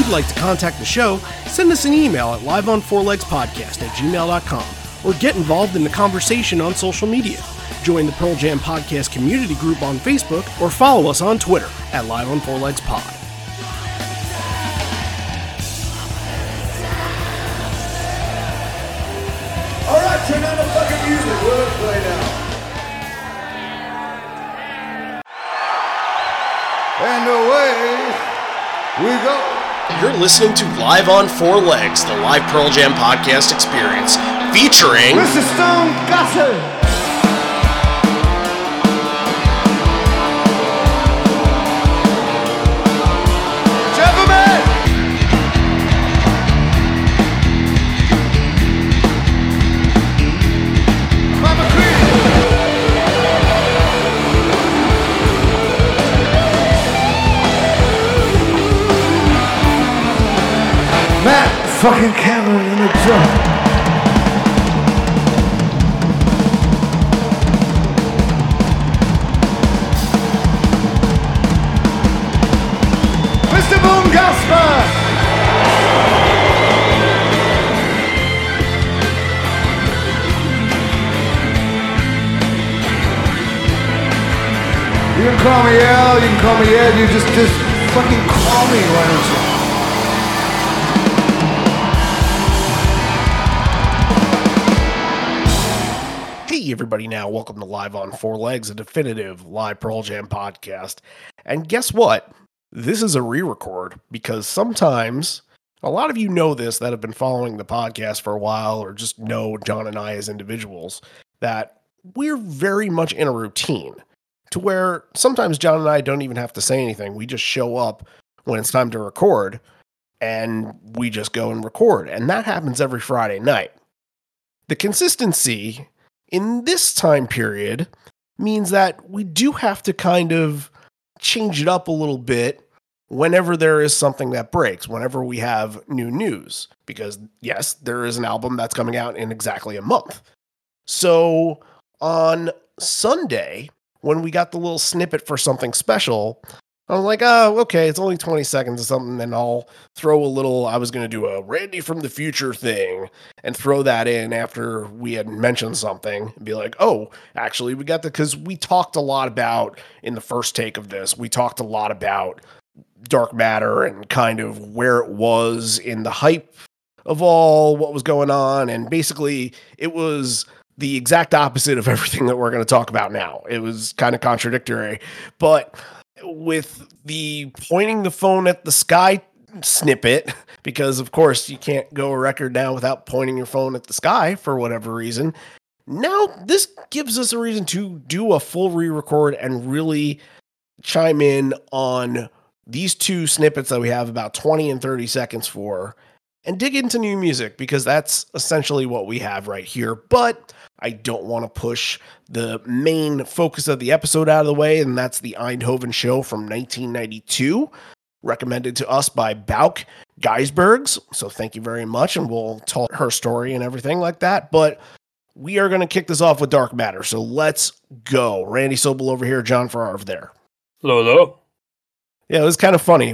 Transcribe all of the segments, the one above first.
like to contact the show, send us an email at liveonfourlegspodcast@gmail.com or get involved in the conversation on social media. Join the Pearl Jam Podcast community group on Facebook or follow us on Twitter at liveonfourlegspod. All right, turn on the fucking music. We'll play now. And away we go. You're listening to Live on Four Legs, the live Pearl Jam podcast experience, featuring Mr. Stone Gossard. Gentlemen! Mama Queen! Matt fucking Cameron in the drum. Mr. Boone Gasper. You can call me Al, you can call me Ed, you just fucking call me, why don't you? Hey everybody now, welcome to Live on Four Legs, a definitive live Pearl Jam podcast. And guess what? This is a re-record because sometimes, a lot of you know this that have been following the podcast for a while or just know John and I as individuals, that we're very much in a routine to where sometimes John and I don't even have to say anything. We just show up when it's time to record and we just go and record. And that happens every Friday night. The consistency in this time period means that we do have to kind of change it up a little bit whenever there is something that breaks, whenever we have new news, because yes, there is an album that's coming out in exactly a month. So on Sunday, when we got the little snippet for something special, I was like, oh, okay, it's only 20 seconds or something, and I'll throw a little, I was going to do a Randy from the Future thing and throw that in after we had mentioned something and be like, oh, actually, we got the, because we talked a lot about, in the first take of this, we talked a lot about Dark Matter and kind of where it was in the hype of all what was going on, and basically, it was the exact opposite of everything that we're going to talk about now. It was kind of contradictory, but with the pointing the phone at the sky snippet, because of course you can't go a record now without pointing your phone at the sky for whatever reason. Now this gives us a reason to do a full re-record and really chime in on these two snippets that we have about 20 and 30 seconds for and dig into new music, because that's essentially what we have right here. But I don't want to push the main focus of the episode out of the way, and that's the Eindhoven show from 1992, recommended to us by Bauk Geisbergs. So thank you very much, and we'll tell her story and everything like that. But we are going to kick this off with Dark Matter, so let's go. Randy Sobel over here, John Farrar over there. Hello. Yeah, it was kind of funny.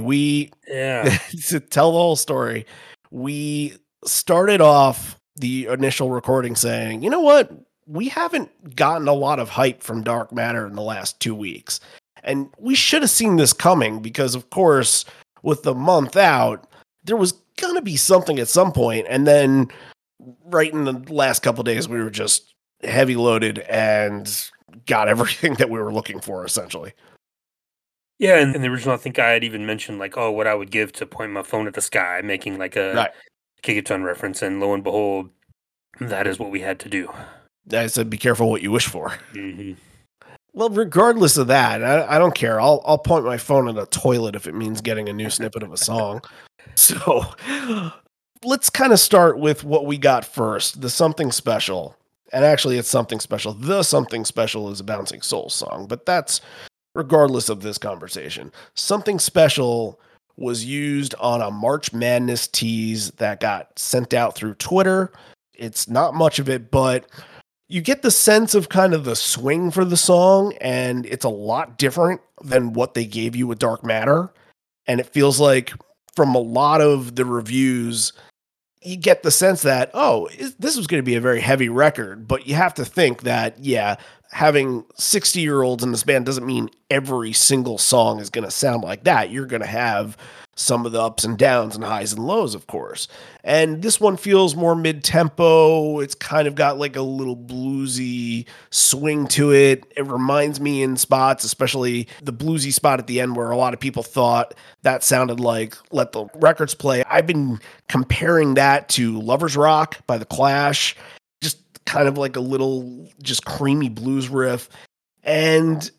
To tell the whole story, we started off the initial recording saying, you know what? We haven't gotten a lot of hype from Dark Matter in the last 2 weeks. And we should have seen this coming because, of course, with the month out, there was going to be something at some point. And then right in the last couple of days, we were just heavy loaded and got everything that we were looking for, essentially. Yeah, and in the original, I think I had even mentioned, like, oh, what I would give to point my phone at the sky, making like a Gigaton reference, and lo and behold, that is what we had to do. I said, be careful what you wish for. Mm-hmm. Well, regardless of that, I don't care. I'll point my phone at a toilet if it means getting a new snippet of a song. So let's kind of start with what we got first, the Something Special. And actually, it's Something Special. The Something Special is a Bouncing Souls song, but that's regardless of this conversation. Something Special was used on a March Madness tease that got sent out through Twitter. It's not much of it, but you get the sense of kind of the swing for the song, and it's a lot different than what they gave you with Dark Matter. And it feels like from a lot of the reviews, you get the sense that, this was going to be a very heavy record, but you have to think that, having 60-year-olds in this band doesn't mean every single song is going to sound like that. You're going to have some of the ups and downs and highs and lows, of course. And this one feels more mid-tempo. It's kind of got like a little bluesy swing to it. It reminds me in spots, especially the bluesy spot at the end where a lot of people thought that sounded like Let the Records Play. I've been comparing that to Lover's Rock by The Clash, just kind of like a little just creamy blues riff. And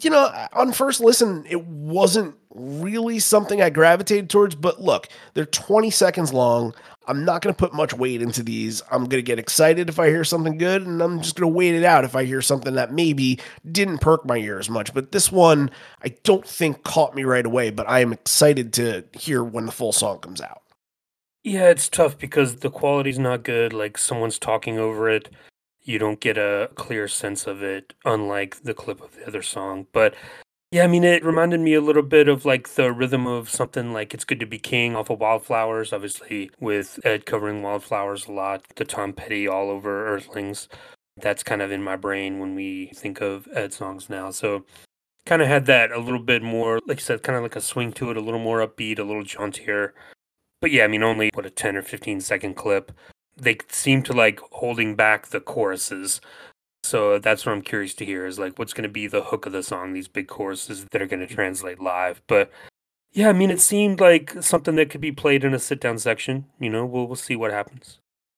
on first listen, it wasn't really something I gravitated towards, but look, they're 20 seconds long. I'm not going to put much weight into these. I'm going to get excited if I hear something good, and I'm just going to wait it out if I hear something that maybe didn't perk my ear as much. But this one, I don't think caught me right away, but I am excited to hear when the full song comes out. Yeah, it's tough because the quality's not good. Like, someone's talking over it. You don't get a clear sense of it, unlike the clip of the other song. But yeah, I mean, it reminded me a little bit of like the rhythm of something like It's Good to Be King off of Wildflowers, obviously with Ed covering Wildflowers a lot, the Tom Petty all over Earthlings. That's kind of in my brain when we think of Ed songs now. So kind of had that a little bit more, like you said, kind of like a swing to it, a little more upbeat, a little jauntier. But yeah, I mean, only a 10 or 15 second clip. They seem to like holding back the choruses. So that's what I'm curious to hear is like what's going to be the hook of the song, these big choruses that are going to translate live. But yeah, I mean, it seemed like something that could be played in a sit down section. We'll see what happens.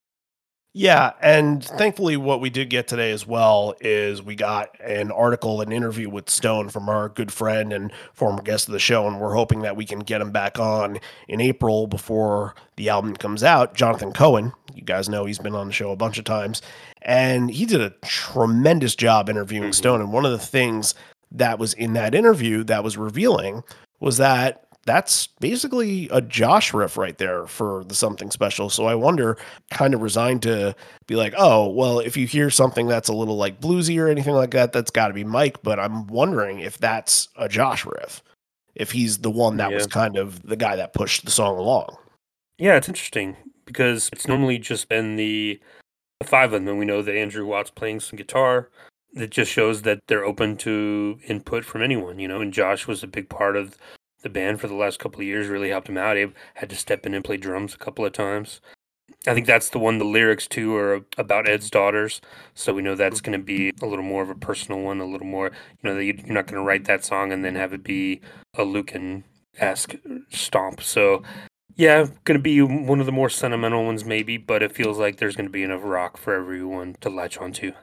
Yeah, and thankfully what we did get today as well is we got an interview with Stone from our good friend and former guest of the show, and we're hoping that we can get him back on in April before the album comes out. Jonathan Cohen, you guys know he's been on the show a bunch of times, and he did a tremendous job interviewing Stone, and one of the things that was in that interview that was revealing was that that's basically a Josh riff right there for the Something Special. So I wonder, kind of resigned to be like, oh, well, if you hear something that's a little like bluesy or anything like that, that's got to be Mike. But I'm wondering if that's a Josh riff, if he's the one that was kind of the guy that pushed the song along. Yeah, it's interesting because it's normally just been the five of them. And we know that Andrew Watt's playing some guitar. It just shows that they're open to input from anyone, and Josh was a big part of the band for the last couple of years, really helped him out. Abe had to step in and play drums a couple of times. I think that's the one the lyrics to are about Ed's daughters. So we know that's going to be a little more of a personal one, a little more, that you're not going to write that song and then have it be a Lucan-esque stomp. So yeah, going to be one of the more sentimental ones maybe, but it feels like there's going to be enough rock for everyone to latch onto.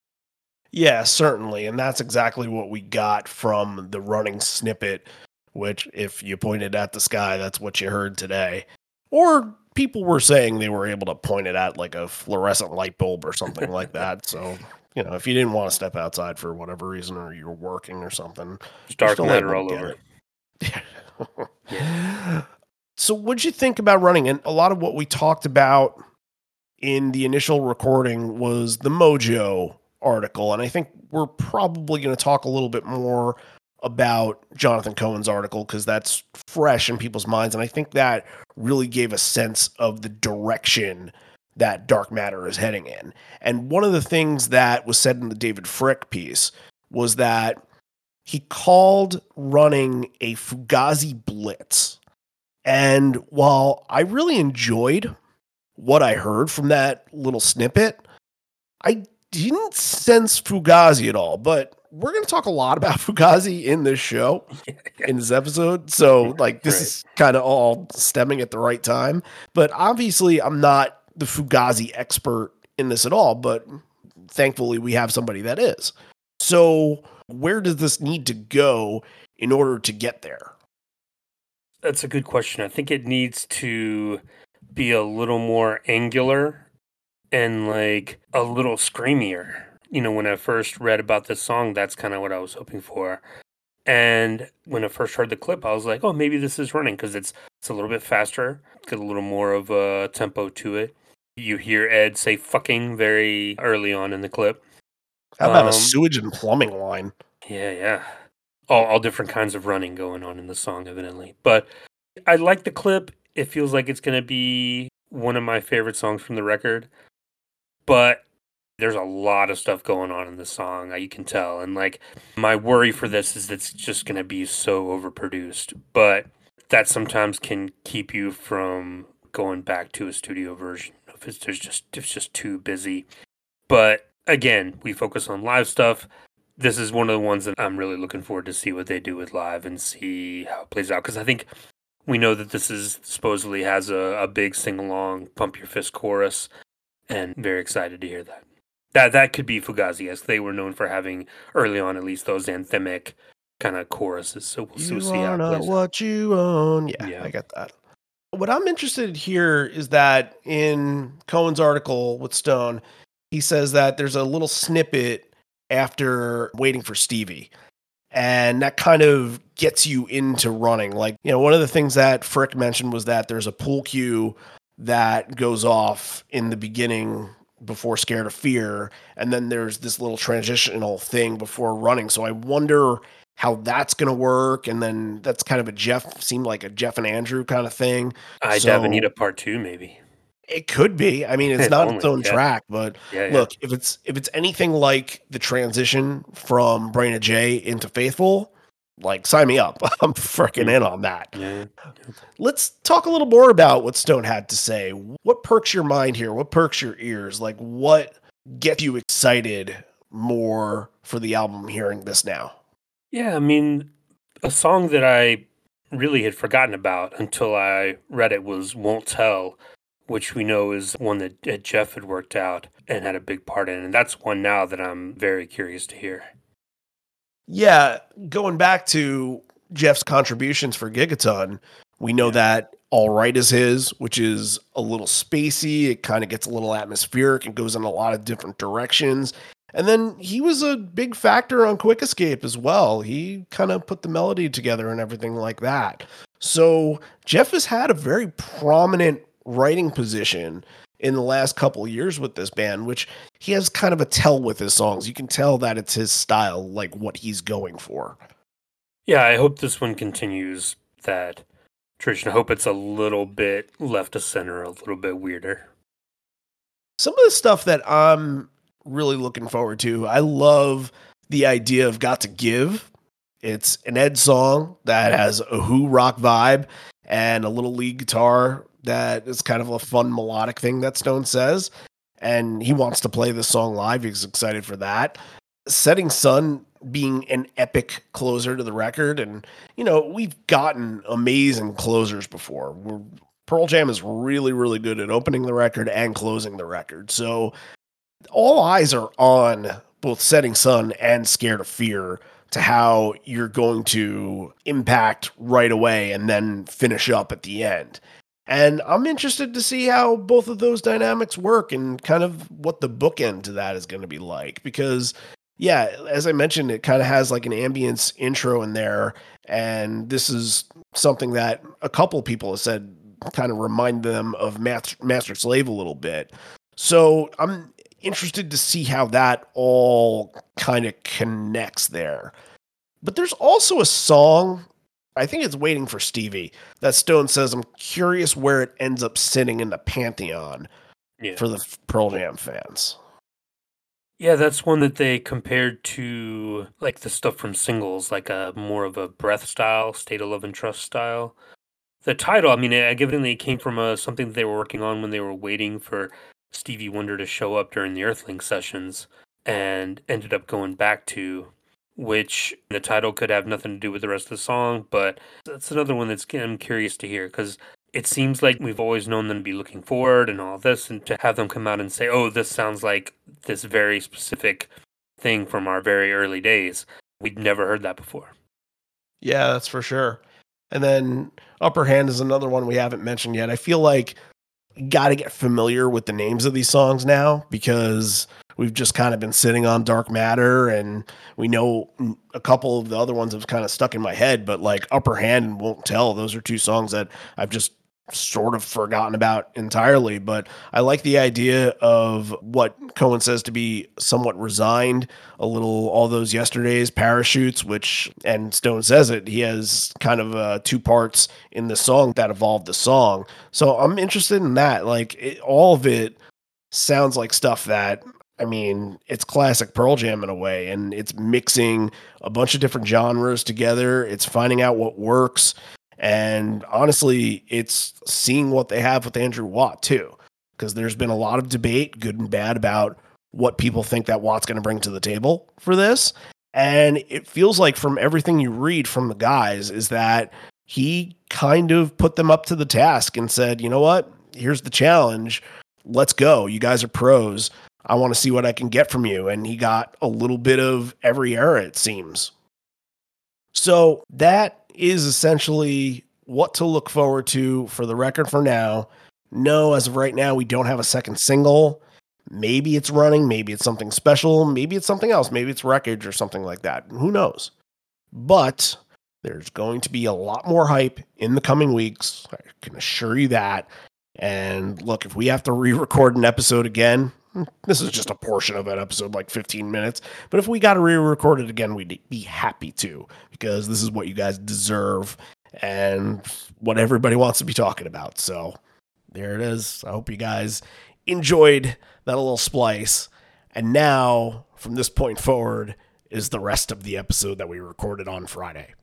Yeah, certainly. And that's exactly what we got from the running snippet, which if you pointed at the sky, that's what you heard today. Or people were saying they were able to point it at like a fluorescent light bulb or something like that. So, if you didn't want to step outside for whatever reason, or you were working or something. It's dark matter all over. Yeah. So what'd you think about running? And a lot of what we talked about in the initial recording was the Mojo article. And I think we're probably going to talk a little bit more about Jonathan Cohen's article because that's fresh in people's minds. And I think that really gave a sense of the direction that Dark Matter is heading in. And one of the things that was said in the David Frick piece was that he called running a Fugazi blitz. And while I really enjoyed what I heard from that little snippet, I didn't sense Fugazi at all. But we're going to talk a lot about Fugazi in this show, in this episode. So, this is kind of all stemming at the right time. But obviously, I'm not the Fugazi expert in this at all. But thankfully, we have somebody that is. So, where does this need to go in order to get there? That's a good question. I think it needs to be a little more angular and a little screamier. When I first read about this song, that's kind of what I was hoping for. And when I first heard the clip, I was like, oh, maybe this is running because it's a little bit faster. It's got a little more of a tempo to it. You hear Ed say fucking very early on in the clip. How about a sewage and plumbing line? Yeah. All different kinds of running going on in the song, evidently. But I like the clip. It feels like it's going to be one of my favorite songs from the record, but there's a lot of stuff going on in the song, you can tell. And like, my worry for this is it's just going to be so overproduced, but that sometimes can keep you from going back to a studio version if it's just too busy. But again, we focus on live stuff. This is one of the ones that I'm really looking forward to see what they do with live and see how it plays out. Because I think we know that this is supposedly has a big sing-along, pump your fist chorus, and very excited to hear that. That could be Fugazi-esque. They were known for having, early on at least, those anthemic kind of choruses. So we'll see how it plays out. What you own. Yeah, Yeah. I get that. What I'm interested in here is that in Cohen's article with Stone, he says that there's a little snippet after Waiting for Stevie. And that kind of gets you into running. Like, one of the things that Frick mentioned was that there's a pool cue that goes off in the beginning before Scared of Fear. And then there's this little transitional thing before running. So I wonder how that's going to work. And then that's kind of seemed like a Jeff and Andrew kind of thing. I Dabba need a part 2, maybe. It could be. I mean, it's not its own track, but look, if it's anything like the transition from Brain of J into Faithful, like, sign me up. I'm freaking in on that. Yeah. Let's talk a little more about what Stone had to say. What perks your mind here? What perks your ears? Like, what gets you excited more for the album hearing this now? Yeah, I mean, a song that I really had forgotten about until I read it was Won't Tell, which we know is one that Jeff had worked out and had a big part in. And that's one now that I'm very curious to hear. Yeah, going back to Jeff's contributions for Gigaton, we know that All Right is his, which is a little spacey. It kind of gets a little atmospheric and goes in a lot of different directions. And then he was a big factor on Quick Escape as well. He kind of put the melody together and everything like that. So Jeff has had a very prominent writing position in the last couple of years with this band, which he has kind of a tell with his songs. You can tell that it's his style, like what he's going for. Yeah, I hope this one continues that tradition. I hope it's a little bit left of center, a little bit weirder. Some of the stuff that I'm really looking forward to, I love the idea of Got to Give. It's an Ed song that has a Who rock vibe and a little lead guitar that is kind of a fun melodic thing that Stone says. And he wants to play this song live. He's excited for that. Setting Sun being an epic closer to the record. And, we've gotten amazing closers before. Pearl Jam is really, really good at opening the record and closing the record. So all eyes are on both Setting Sun and Scared of Fear to how you're going to impact right away and then finish up at the end. And I'm interested to see how both of those dynamics work and kind of what the bookend to that is going to be like. Because, yeah, as I mentioned, it kind of has like an ambience intro in there. And this is something that a couple people have said kind of remind them of Master Slave a little bit. So I'm interested to see how that all kind of connects there. But there's also a song, I think it's Waiting for Stevie, that Stone says, I'm curious where it ends up sitting in the pantheon for the Pearl Jam fans. Yeah, that's one that they compared to like the stuff from Singles, like a more of a Breath style, State of Love and Trust style. The title, I mean, it came from something that they were working on when they were waiting for Stevie Wonder to show up during the Earthling sessions, and ended up going back to, which the title could have nothing to do with the rest of the song, but that's another one I'm curious to hear, because it seems like we've always known them to be looking forward and all this, and to have them come out and say, oh, this sounds like this very specific thing from our very early days. We'd never heard that before. Yeah, that's for sure. And then Upper Hand is another one we haven't mentioned yet. I feel like you got to get familiar with the names of these songs now, because we've just kind of been sitting on Dark Matter, and we know a couple of the other ones have kind of stuck in my head, but like Upper Hand and Won't Tell, those are two songs that I've just sort of forgotten about entirely, but I like the idea of what Cohen says to be somewhat resigned, a little all those yesterdays parachutes, which, and Stone says it, he has kind of two parts in the song that evolved the song. So I'm interested in that. Like all of it sounds like stuff that, I mean, it's classic Pearl Jam in a way, and it's mixing a bunch of different genres together. It's finding out what works. And honestly, it's seeing what they have with Andrew Watt too, because there's been a lot of debate, good and bad, about what people think that Watt's going to bring to the table for this. And it feels like from everything you read from the guys is that he kind of put them up to the task and said, you know what? Here's the challenge. Let's go. You guys are pros. I want to see what I can get from you. And he got a little bit of every era, it seems. So that is essentially what to look forward to for the record for now. No, as of right now, we don't have a second single. Maybe it's running. Maybe it's something special. Maybe it's something else. Maybe it's Wreckage or something like that. Who knows? But there's going to be a lot more hype in the coming weeks. I can assure you that. And look, if we have to re-record an episode again, this is just a portion of an episode, like 15 minutes. But if we got to re-record it again, we'd be happy to, because this is what you guys deserve and what everybody wants to be talking about. So there it is. I hope you guys enjoyed that little splice. And now, from this point forward, is the rest of the episode that we recorded on Friday.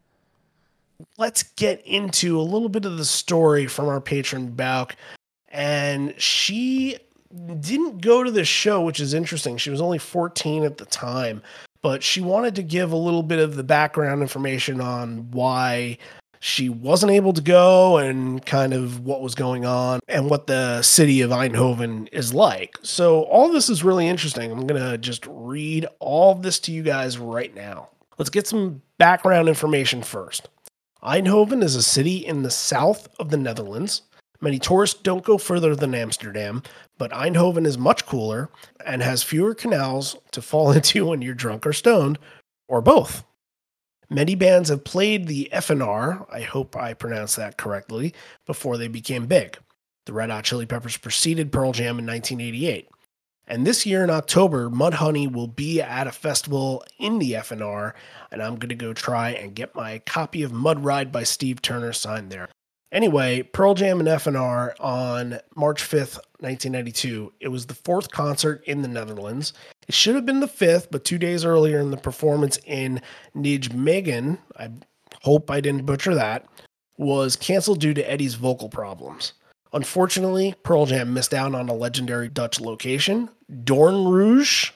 Let's get into a little bit of the story from our patron Bauk. And she didn't go to the show, which is interesting. She was only 14 at the time, but she wanted to give a little bit of the background information on why she wasn't able to go and kind of what was going on and what the city of Eindhoven is like. So all this is really interesting. I'm going to just read all of this to you guys right now. Let's get some background information first. Eindhoven is a city in the south of the Netherlands. Many tourists don't go further than Amsterdam, but Eindhoven is much cooler and has fewer canals to fall into when you're drunk or stoned, or both. Many bands have played the FNR, I hope I pronounced that correctly, before they became big. The Red Hot Chili Peppers preceded Pearl Jam in 1988. And this year in October, Mudhoney will be at a festival in the FNR, and I'm going to go try and get my copy of Mud Ride by Steve Turner signed there. Anyway, Pearl Jam and FNR on March 5th, 1992. It was the fourth concert in the Netherlands. It should have been the fifth, but 2 days earlier in the performance in Nijmegen, I hope I didn't butcher that, was canceled due to Eddie's vocal problems. Unfortunately, Pearl Jam missed out on a legendary Dutch location, Doornroos.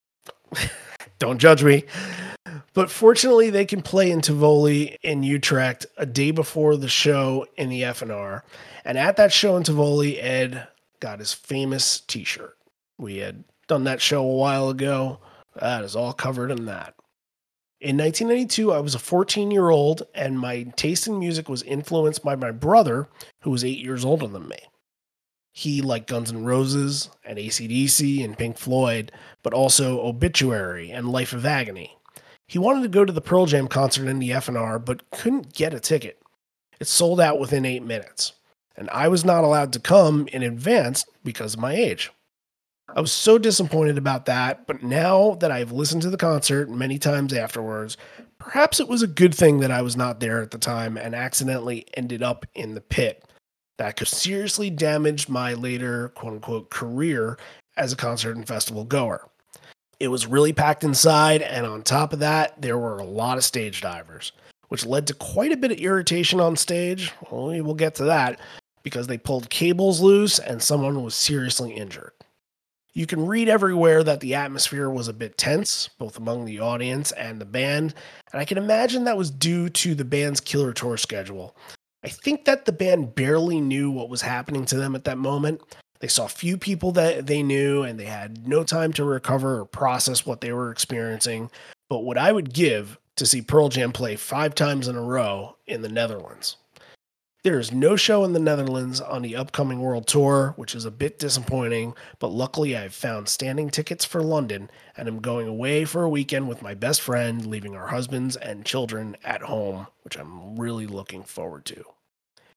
Don't judge me. But fortunately, they can play in Tivoli in Utrecht a day before the show in the FNR. And at that show in Tivoli, Ed got his famous t-shirt. We had done that show a while ago. That is all covered in that. In 1992, I was a 14-year-old, and my taste in music was influenced by my brother, who was 8 years older than me. He liked Guns N' Roses and AC/DC and Pink Floyd, but also Obituary and Life of Agony. He wanted to go to the Pearl Jam concert in the FNR, but couldn't get a ticket. It sold out within 8 minutes, and I was not allowed to come in advance because of my age. I was so disappointed about that, but now that I've listened to the concert many times afterwards, perhaps it was a good thing that I was not there at the time and accidentally ended up in the pit. That could seriously damage my later quote-unquote career as a concert and festival goer. It was really packed inside, and on top of that, there were a lot of stage divers, which led to quite a bit of irritation on stage. Well, we'll get to that, because they pulled cables loose and someone was seriously injured. You can read everywhere that the atmosphere was a bit tense, both among the audience and the band, and I can imagine that was due to the band's killer tour schedule. I think that the band barely knew what was happening to them at that moment. They saw few people that they knew, and they had no time to recover or process what they were experiencing. But what I would give to see Pearl Jam play 5 times in a row in the Netherlands. There is no show in the Netherlands on the upcoming world tour, which is a bit disappointing, but luckily I've found standing tickets for London, and I'm going away for a weekend with my best friend, leaving our husbands and children at home, which I'm really looking forward to.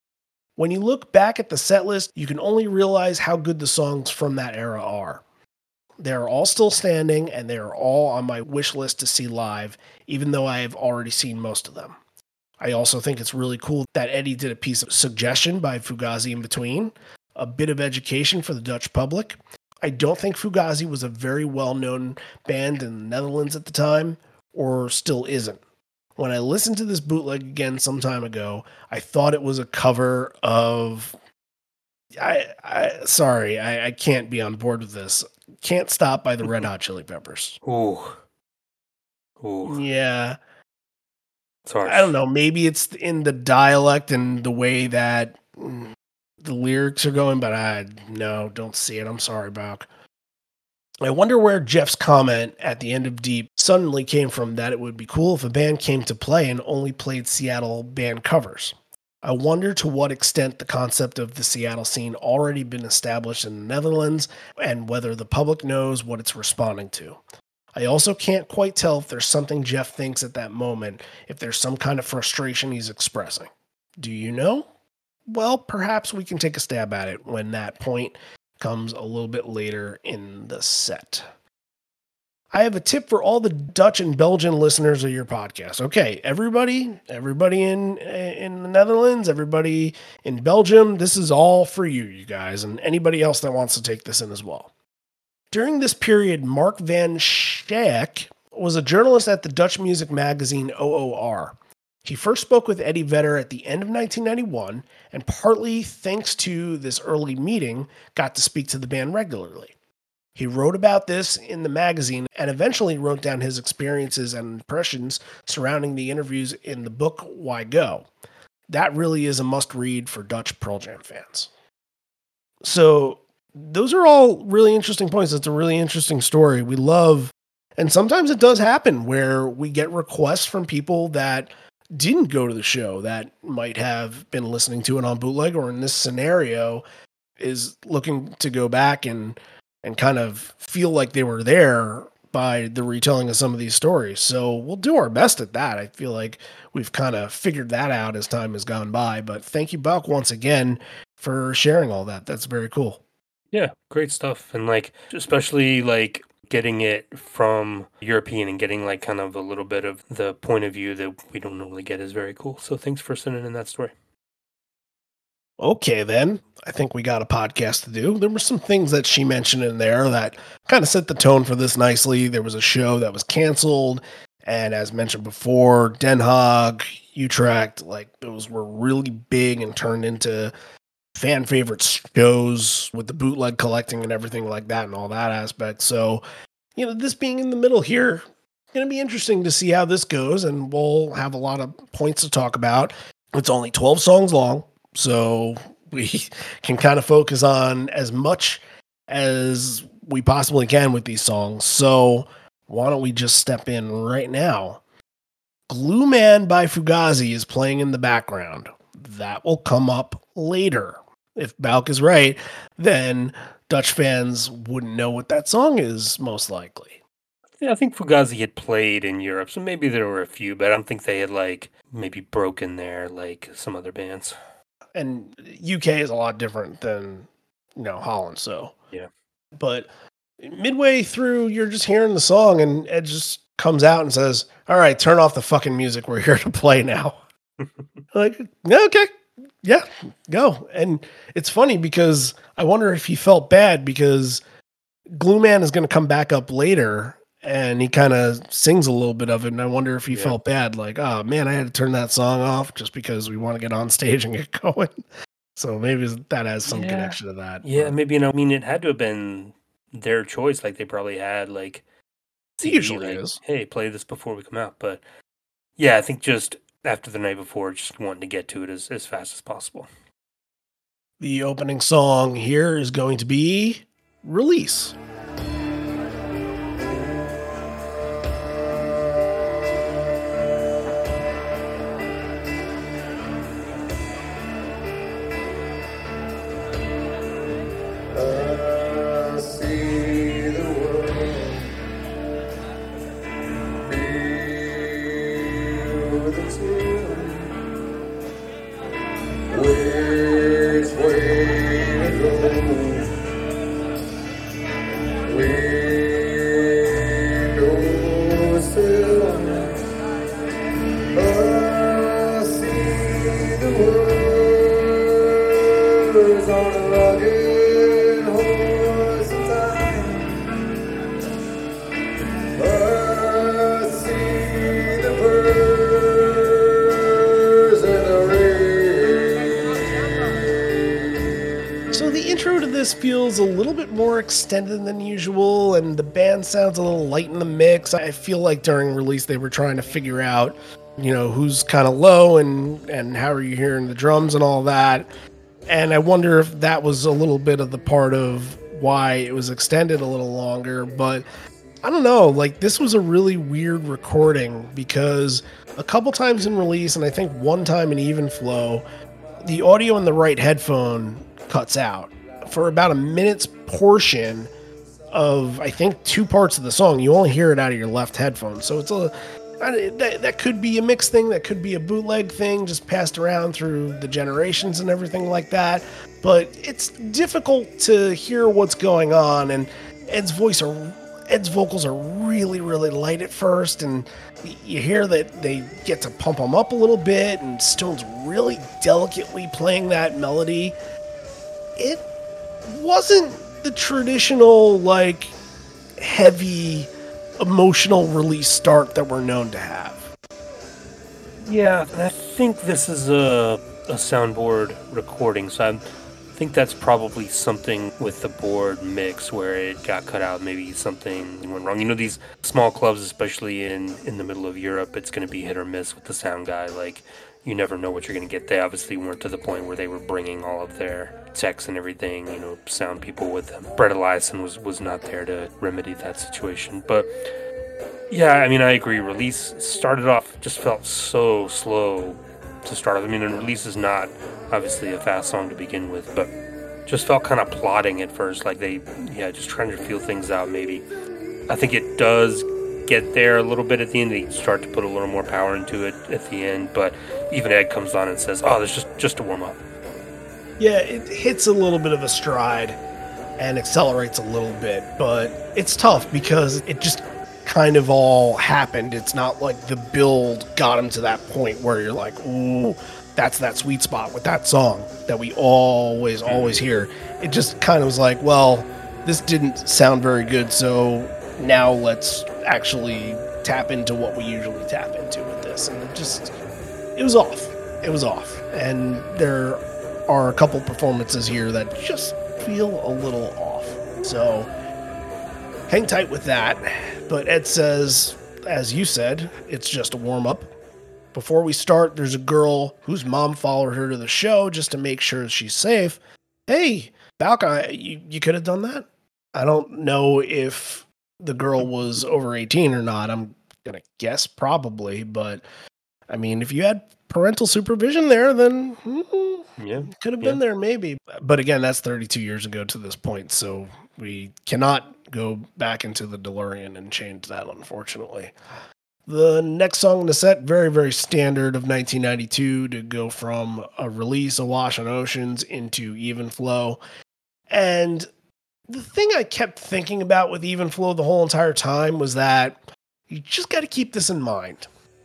When you look back at the set list, you can only realize how good the songs from that era are. They're all still standing, and they are all on my wish list to see live, even though I have already seen most of them. I also think it's really cool that Eddie did a piece of suggestion by Fugazi in between, a bit of education for the Dutch public. I don't think Fugazi was a very well-known band in the Netherlands at the time, or still isn't. When I listened to this bootleg again some time ago, I thought it was a cover of... I can't be on board with this. Can't Stop by the Red Hot Chili Peppers. Ooh. Yeah. It's harsh. I don't know. Maybe it's in the dialect and the way that the lyrics are going, but no, don't see it. I'm sorry, Bach. I wonder where Jeff's comment at the end of Deep suddenly came from, that it would be cool if a band came to play and only played Seattle band covers. I wonder to what extent the concept of the Seattle scene already been established in the Netherlands and whether the public knows what it's responding to. I also can't quite tell if there's something Jeff thinks at that moment, if there's some kind of frustration he's expressing. Do you know? Well, perhaps we can take a stab at it when that point comes a little bit later in the set. I have a tip for all the Dutch and Belgian listeners of your podcast. Okay, everybody in the Netherlands, everybody in Belgium, this is all for you guys, and anybody else that wants to take this in as well. During this period, Mark van Schaik was a journalist at the Dutch music magazine OOR. He first spoke with Eddie Vedder at the end of 1991, and partly thanks to this early meeting, got to speak to the band regularly. He wrote about this in the magazine and eventually wrote down his experiences and impressions surrounding the interviews in the book Why Go. That really is a must-read for Dutch Pearl Jam fans. So those are all really interesting points. It's a really interesting story. We love, and sometimes it does happen where we get requests from people that didn't go to the show that might have been listening to it on bootleg, or in this scenario is looking to go back and kind of feel like they were there by the retelling of some of these stories. So we'll do our best at that. I feel like we've kind of figured that out as time has gone by, but thank you, Buck, once again for sharing all that. That's very cool. Yeah, great stuff. And especially getting it from European and getting kind of a little bit of the point of view that we don't normally get is very cool. So thanks for sending in that story. Okay, then. I think we got a podcast to do. There were some things that she mentioned in there that kind of set the tone for this nicely. There was a show that was canceled, and as mentioned before, Den Haag, Utrecht, those were really big and turned into fan favorite shows with the bootleg collecting and everything like that and all that aspect. So, this being in the middle here, going to be interesting to see how this goes, and we'll have a lot of points to talk about. It's only 12 songs long, so we can kind of focus on as much as we possibly can with these songs. So why don't we just step in right now? Glue Man by Fugazi is playing in the background. That will come up later. If Balk is right, then Dutch fans wouldn't know what that song is, most likely. Yeah, I think Fugazi had played in Europe, so maybe there were a few, but I don't think they had maybe broken there like some other bands. And UK is a lot different than, Holland, so. Yeah. But midway through, you're just hearing the song, and Ed just comes out and says, all right, turn off the fucking music. We're here to play now. Okay, yeah, go. And it's funny because I wonder if he felt bad because Glue Man is going to come back up later, and he kind of sings a little bit of it, and I wonder if he felt bad, oh man, I had to turn that song off just because we want to get on stage and get going. So maybe that has some connection to that. Yeah, maybe, it had to have been their choice, they probably had, it usually is. Hey, play this before we come out, but yeah, I think just after the night before, just wanting to get to it as fast as possible. The opening song here is going to be Release. Where birds on a rugged horse of time. But see the birds in the rain. So the intro to this feels a little bit more extended than usual, and the band sounds a little light in the mix. I feel like during release they were trying to figure out, who's kind of low and how are you hearing the drums and all that. And I wonder if that was a little bit of the part of why it was extended a little longer. But I don't know, like this was a really weird recording because a couple times in release, and I think one time in Even Flow, the audio in the right headphone cuts out for about a minute's portion of, I think, 2 parts of the song. You only hear it out of your left headphone. So it's that could be a mix thing, that could be a bootleg thing just passed around through the generations and everything like that. But it's difficult to hear what's going on, and Ed's vocals are really, really light at first, and you hear that they get to pump them up a little bit, and Stone's really delicately playing that melody. It wasn't the traditional, like, heavy, emotional release start that we're known to have. Yeah, I think this is a soundboard recording, so I think that's probably something with the board mix where it got cut out. Maybe something went wrong. These small clubs, especially in the middle of Europe, it's going to be hit or miss with the sound guy. Like, you never know what you're going to get. They obviously weren't to the point where they were bringing all of their techs and everything, sound people with them. Brett Eliason was not there to remedy that situation. But yeah, I agree. Release started off, just felt so slow to start off. And Release is not obviously a fast song to begin with, but just felt kind of plodding at first, like just trying to feel things out maybe. I think it does get there a little bit at the end. They start to put a little more power into it at the end, but even Ed comes on and says, oh, there's just a warm-up. Yeah, it hits a little bit of a stride and accelerates a little bit, but it's tough because it just kind of all happened. It's not like the build got him to that point where you're like, ooh, that's that sweet spot with that song that we always hear. It just kind of was like, well, this didn't sound very good, so now let's actually tap into what we usually tap into with this. And it was off. It was off. And there are a couple performances here that just feel a little off. So hang tight with that. But Ed says, as you said, it's just a warm-up. Before we start, there's a girl whose mom followed her to the show just to make sure she's safe. Hey, Balka, you could have done that? I don't know if the girl was over 18 or not. I'm going to guess probably, but if you had parental supervision there, then could have been there maybe. But again, that's 32 years ago to this point, so we cannot go back into the DeLorean and change that, unfortunately. The next song in the set, very, very standard of 1992 to go from a release, Awash on Oceans, into Even Flow. And the thing I kept thinking about with Even Flow the whole entire time was that you just got to keep this in mind.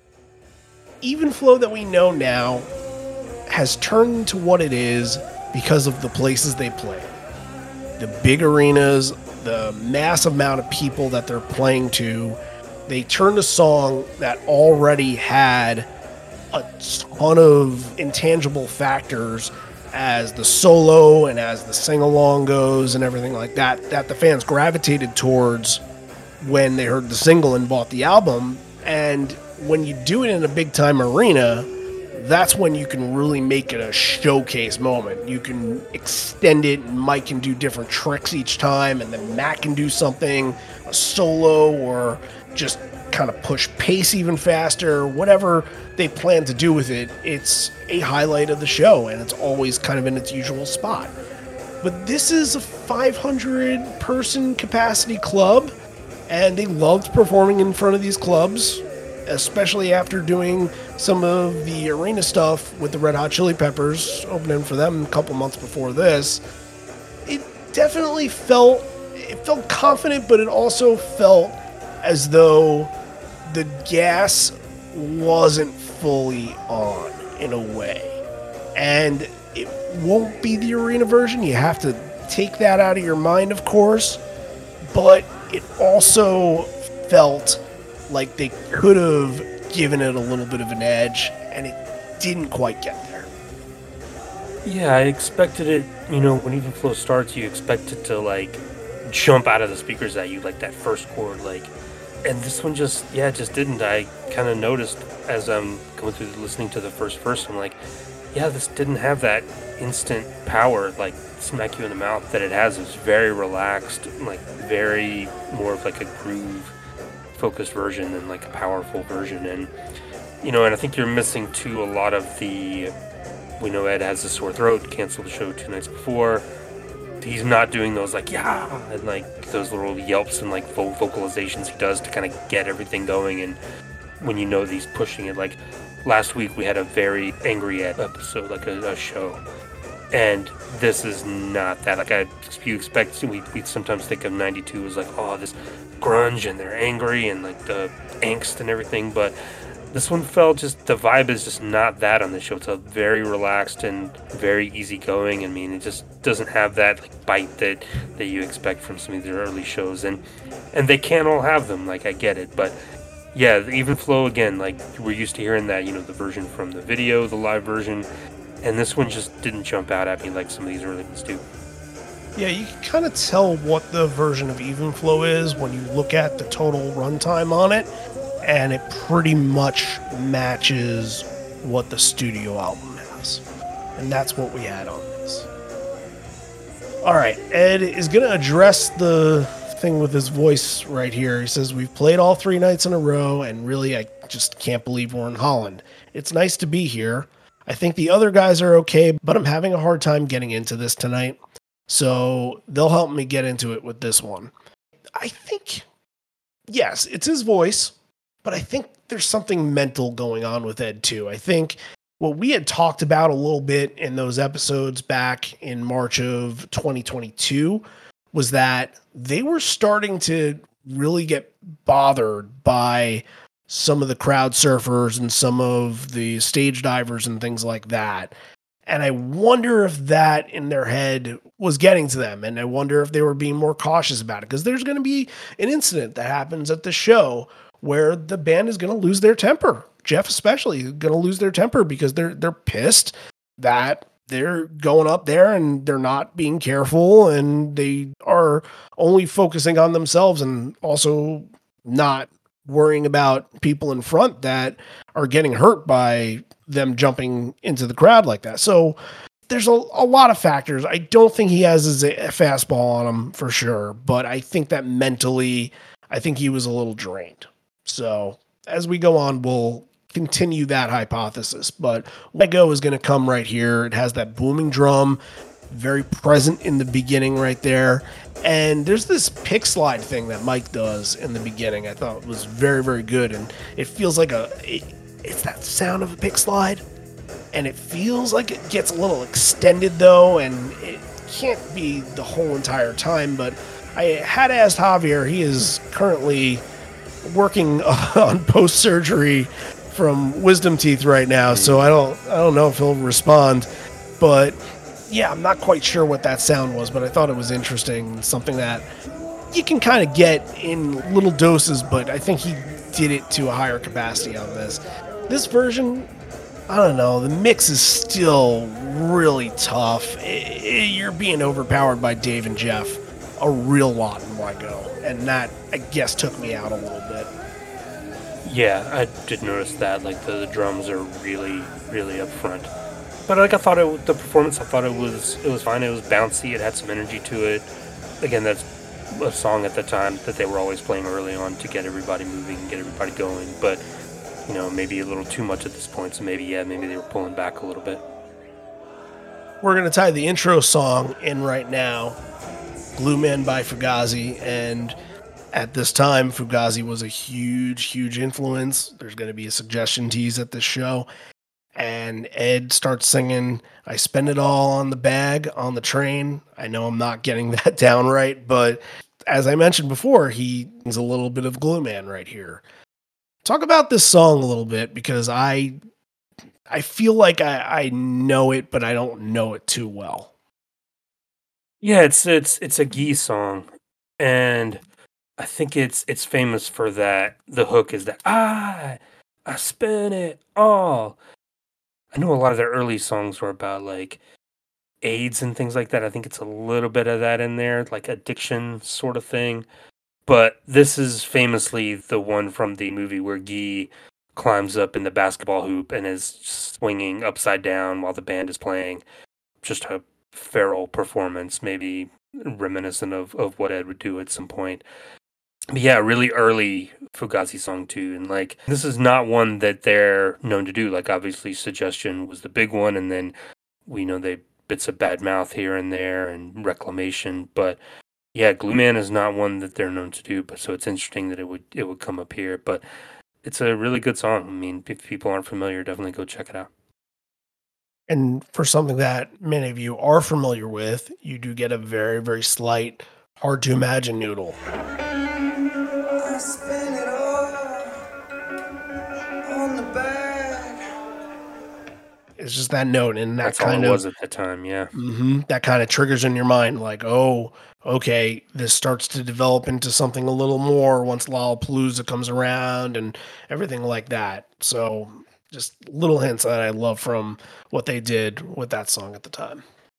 Even Flow that we know now has turned into what it is because of the places they play. The big arenas, the massive amount of people that they're playing to. They turned a song that already had a ton of intangible factors as the solo and as the sing-along goes and everything like that, that the fans gravitated towards when they heard the single and bought the album. And when you do it in a big-time arena, that's when you can really make it a showcase moment. You can extend it, and Mike can do different tricks each time, and then Matt can do something, a solo, or just kind of push pace even faster. Whatever they plan to do with it, it's a highlight of the show, and it's always kind of in its usual spot. But this is a 500-person capacity club, and they loved performing in front of these clubs, especially after doing some of the arena stuff with the Red Hot Chili Peppers, opening for them a couple months before this. It definitely felt confident, but it also felt as though the gas wasn't fully on in a way. And it won't be the arena version. You have to take that out of your mind, of course. But it also felt like they could have given it a little bit of an edge, and it didn't quite get there. Yeah, I expected it, when Even Flow starts, you expect it to, like, jump out of the speakers at you, like that first chord, like, and this one just didn't. I kind of noticed as I'm going through listening to the first verse, I'm like, yeah, this didn't have that instant power, like, smack you in the mouth that it has. It was very relaxed, like, very more of, like, a groove focused version than, like, a powerful version, and, and I think you're missing, too, a lot of the... We know Ed has a sore throat, canceled the show 2 nights before. He's not doing those, like, yeah, and, like, those little yelps and, like, vocalizations he does to kind of get everything going. And when you know that he's pushing it, like, last week we had a very angry Ed episode, like a show. And this is not that. Like, you expect, we sometimes think of 92 as, like, oh, this grunge and they're angry and, like, the angst and everything, but... This one felt just, the vibe is just not that on the show. It's a very relaxed and very easygoing. I mean, it just doesn't have that, like, bite that you expect from some of their early shows. And they can't all have them, like, I get it. But, yeah, the Even Flow, again, like, we're used to hearing that, the version from the video, the live version. And this one just didn't jump out at me like some of these early ones do. Yeah, you can kind of tell what the version of Even Flow is when you look at the total runtime on it. And it pretty much matches what the studio album has. And that's what we had on this. All right, Ed is going to address the thing with his voice right here. He says, we've played all 3 nights in a row, and really, I just can't believe we're in Holland. It's nice to be here. I think the other guys are okay, but I'm having a hard time getting into this tonight. So they'll help me get into it with this one. I think, yes, it's his voice. But I think there's something mental going on with Ed, too. I think what we had talked about a little bit in those episodes back in March of 2022 was that they were starting to really get bothered by some of the crowd surfers and some of the stage divers and things like that. And I wonder if that in their head was getting to them. And I wonder if they were being more cautious about it, because there's going to be an incident that happens at the show where the band is going to lose their temper. Jeff especially is going to lose their temper because they're pissed that they're going up there and they're not being careful and they are only focusing on themselves and also not worrying about people in front that are getting hurt by them jumping into the crowd like that. So there's a lot of factors. I don't think he has a fastball on him for sure, but I think that mentally, I think he was a little drained. So as we go on, we'll continue that hypothesis. But Lego is going to come right here. It has that booming drum, very present in the beginning right there. And there's this pick slide thing that Mike does in the beginning. I thought was very, very good. And it feels like it's that sound of a pick slide. And it feels like it gets a little extended though. And it can't be the whole entire time. But I had asked Javier, he is currently working on post-surgery from wisdom teeth right now, so I don't know if he'll respond, but yeah, I'm not quite sure what that sound was, but I thought it was interesting, something that you can kind of get in little doses, but I think he did it to a higher capacity on this. This version, I don't know, the mix is still really tough. You're being overpowered by Dave and Jeff a real lot in Wygo, and that, I guess, took me out a little bit. Yeah, I did notice that. Like, the drums are really, really up front. But, like, I thought the performance, I thought it was fine. It was bouncy. It had some energy to it. Again, that's a song at the time that they were always playing early on to get everybody moving and get everybody going. But, maybe a little too much at this point. So maybe they were pulling back a little bit. We're going to tie the intro song in right now. Glue Man by Fugazi, and at this time, Fugazi was a huge, huge influence. There's going to be a suggestion tease at this show, and Ed starts singing, I spend it all on the bag, on the train. I know I'm not getting that down right, but as I mentioned before, he's a little bit of Glue Man right here. Talk about this song a little bit, because I I feel like I know it, but I don't know it too well. Yeah, it's a Guy song, and I think it's famous for that. The hook is that I spent it all. I know a lot of their early songs were about like AIDS and things like that. I think it's a little bit of that in there, like addiction sort of thing. But this is famously the one from the movie where Guy climbs up in the basketball hoop and is swinging upside down while the band is playing. Just a feral performance, maybe reminiscent of what Ed would do at some point. But yeah, really early Fugazi song too. And like, this is not one that they're known to do. Like, obviously, Suggestion was the big one. And then we know they bits of Bad Mouth here and there and Reclamation. But yeah, Glue Man is not one that they're known to do. But so it's interesting that it would come up here. But it's a really good song. I mean, if people aren't familiar, definitely go check it out. And for something that many of you are familiar with, you do get a very, very slight, hard to imagine noodle. I spent it all on the bag. It's just that note, and That's all it was at the time, yeah. That kind of triggers in your mind, like, oh, okay, this starts to develop into something a little more once Lollapalooza comes around and everything like that. So just little hints that I love from what they did with that song at the time.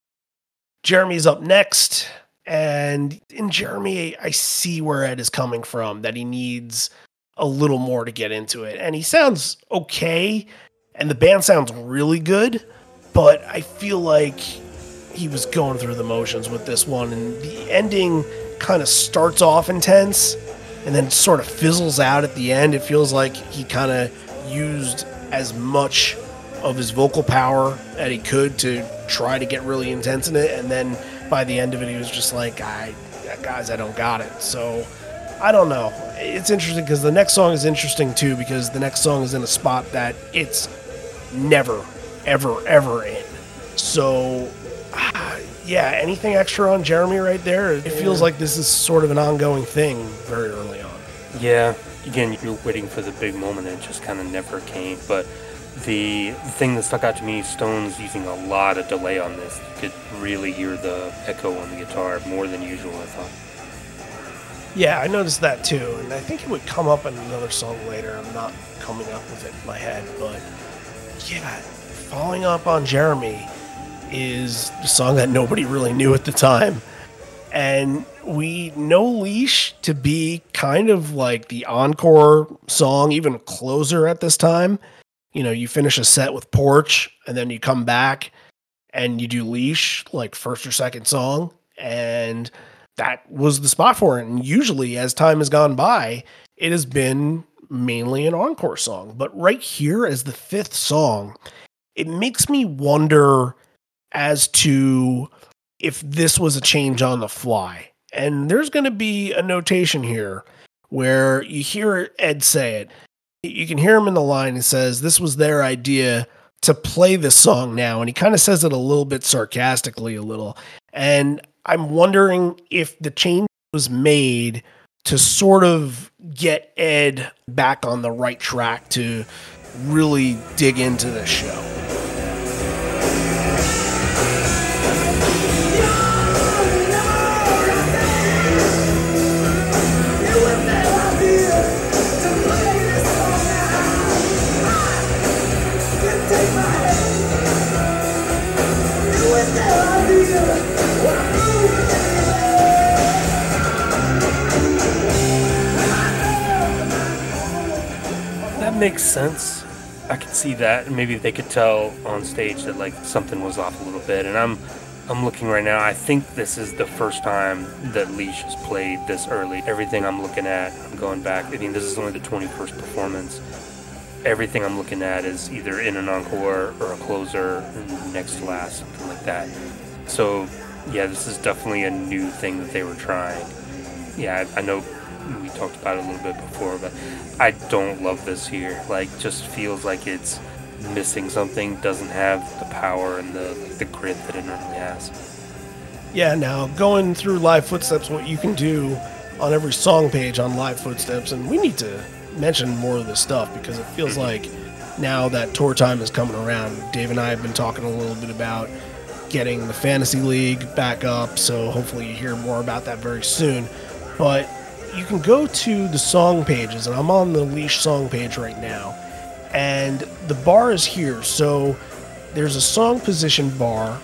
Jeremy's up next. And in Jeremy, I see where Ed is coming from, that he needs a little more to get into it. And he sounds okay, and the band sounds really good, but I feel like he was going through the motions with this one, and the ending kind of starts off intense and then sort of fizzles out at the end. It feels like he kind of used as much of his vocal power that he could to try to get really intense in it, and then by the end of it, he was just like, guys, I don't got it. So, I don't know. It's interesting because the next song is interesting too, because the next song is in a spot that it's never, ever, ever in. So, yeah, anything extra on Jeremy right there? It feels like this is sort of an ongoing thing very early on. Yeah, again, you're waiting for the big moment and it just kind of never came. But the thing that stuck out to me, Stone's using a lot of delay on this. You could really hear the echo on the guitar more than usual, I thought. Yeah, I noticed that too, and I think it would come up in another song later. I'm not coming up with it in my head, but yeah, Following Up on Jeremy is a song that nobody really knew at the time. And we know Leash to be kind of like the encore song, even closer at this time. You know, you finish a set with Porch, and then you come back and you do Leash, like first or second song, and that was the spot for it. And usually, as time has gone by, it has been mainly an encore song. But right here, as the fifth song, it makes me wonder as to if this was a change on the fly. And there's going to be a notation here where you hear Ed say it. You can hear him in the line. It says, this was their idea to play this song now. And he kind of says it a little bit sarcastically, a little. And I'm wondering if the change was made to sort of get Ed back on the right track to really dig into this show. That makes sense. I could see that. Maybe they could tell on stage that like something was off a little bit. And I'm looking right now. I think this is the first time that Leash has played this early. Everything I'm looking at, I'm going back. I mean, this is only the 21st performance. Everything I'm looking at is either in an encore or a closer, next to last, something like that. So, yeah, this is definitely a new thing that they were trying. Yeah, I know we talked about it a little bit before, but I don't love this here. Like, just feels like it's missing something, doesn't have the power and the grit that it normally has. Yeah, now going through Live Footsteps, what you can do on every song page on Live Footsteps, and we need to mention more of this stuff because it feels like now that tour time is coming around. Dave and I have been talking a little bit about getting the Fantasy League back up, so hopefully you hear more about that very soon. But you can go to the song pages, and I'm on the Leash song page right now, and the bar is here. So there's a song position bar,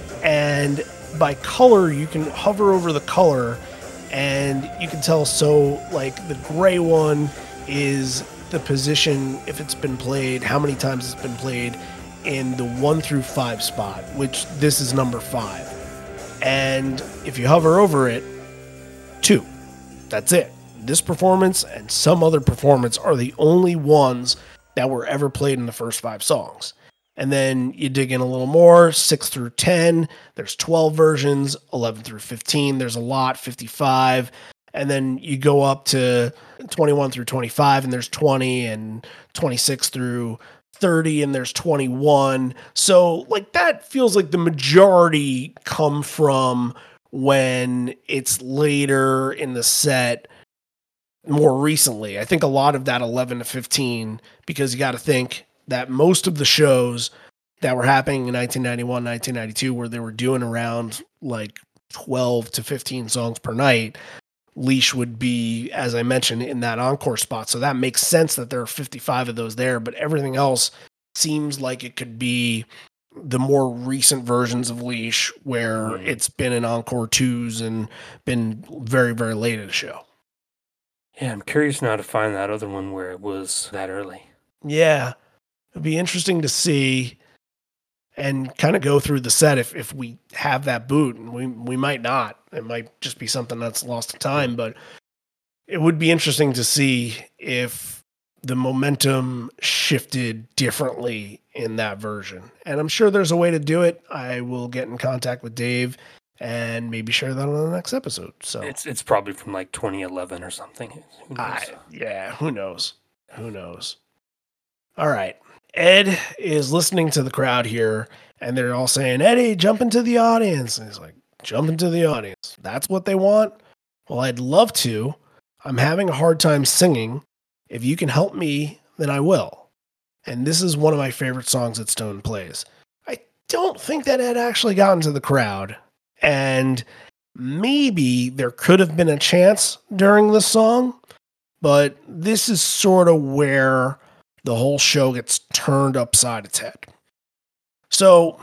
and by color, you can hover over the color, and you can tell, so like the gray one is the position, if it's been played, how many times it's been played in the 1 through 5 spot, which this is number 5. And if you hover over it, 2. That's it. This performance and some other performance are the only ones that were ever played in the first 5 songs. And then you dig in a little more, 6 through 10, there's 12 versions, 11 through 15, there's a lot, 55. And then you go up to 21 through 25, and there's 20, and 26 through 30, and there's 21. So like that feels like the majority come from when it's later in the set, more recently. I think a lot of that 11 to 15, because you got to think that most of the shows that were happening in 1991, 1992, where they were doing around like 12 to 15 songs per night, Leash would be, as I mentioned, in that encore spot. So that makes sense that there are 55 of those there, but everything else seems like it could be the more recent versions of Leash where it's been in encore 2s and been very, very late in the show. Yeah, I'm curious now to find that other one where it was that early. Yeah, it'd be interesting to see and kind of go through the set if we have that boot, and we might not. It might just be something that's lost to time, but it would be interesting to see if the momentum shifted differently in that version. And I'm sure there's a way to do it. I will get in contact with Dave and maybe share that on the next episode. So it's probably from like 2011 or something. Who knows? Who knows? Who knows? All right. Ed is listening to the crowd here, and they're all saying, Eddie, jump into the audience. And he's like, jump into the audience. That's what they want? Well, I'd love to. I'm having a hard time singing. If you can help me, then I will. And this is one of my favorite songs that Stone plays. I don't think that Ed actually got into the crowd, and maybe there could have been a chance during the song, but this is sort of where the whole show gets turned upside its head. So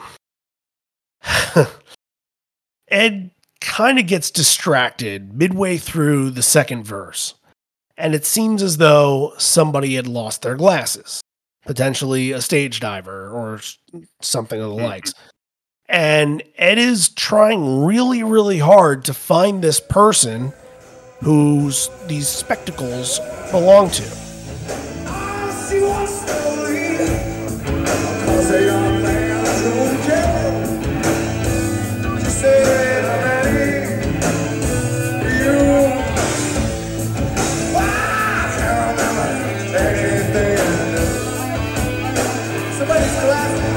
Ed kind of gets distracted midway through the second verse, and it seems as though somebody had lost their glasses, potentially a stage diver or something of the likes. And Ed is trying really, really hard to find this person whose these spectacles belong to. She was slowly, 'cause a young man's gonna kill. She said, I'm ready for you. I can't remember anything. Somebody's glasses.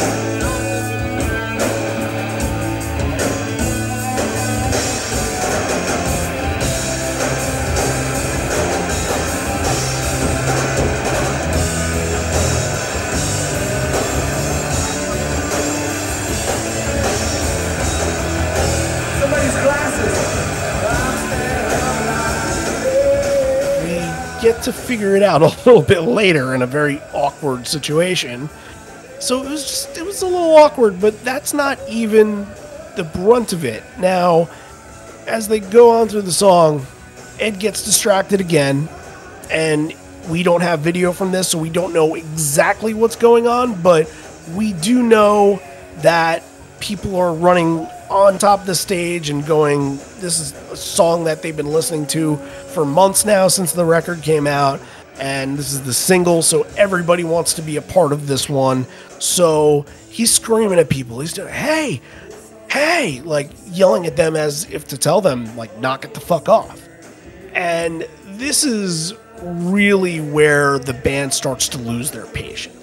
Get to figure it out a little bit later in a very awkward situation. So it was a little awkward, but that's not even the brunt of it. Now, as they go on through the song, Ed gets distracted again, and we don't have video from this, so we don't know exactly what's going on, but we do know that people are running on top of the stage and going, this is a song that they've been listening to for months now since the record came out, and this is the single, so everybody wants to be a part of this one. So he's screaming at people. He's doing, hey, like yelling at them as if to tell them, like, knock it the fuck off. And this is really where the band starts to lose their patience.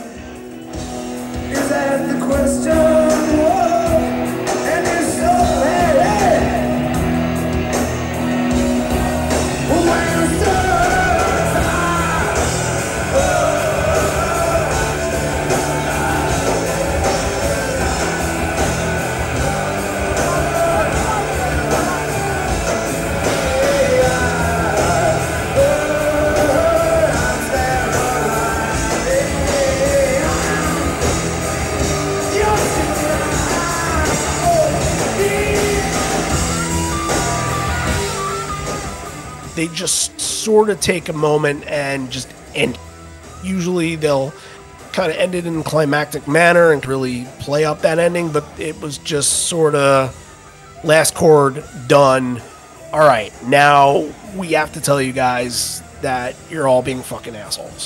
Is that the question? And it's so bad. When they just sort of take a moment and just end. Usually they'll kind of end it in a climactic manner and really play up that ending, but it was just sort of last chord done. All right, now we have to tell you guys that you're all being fucking assholes.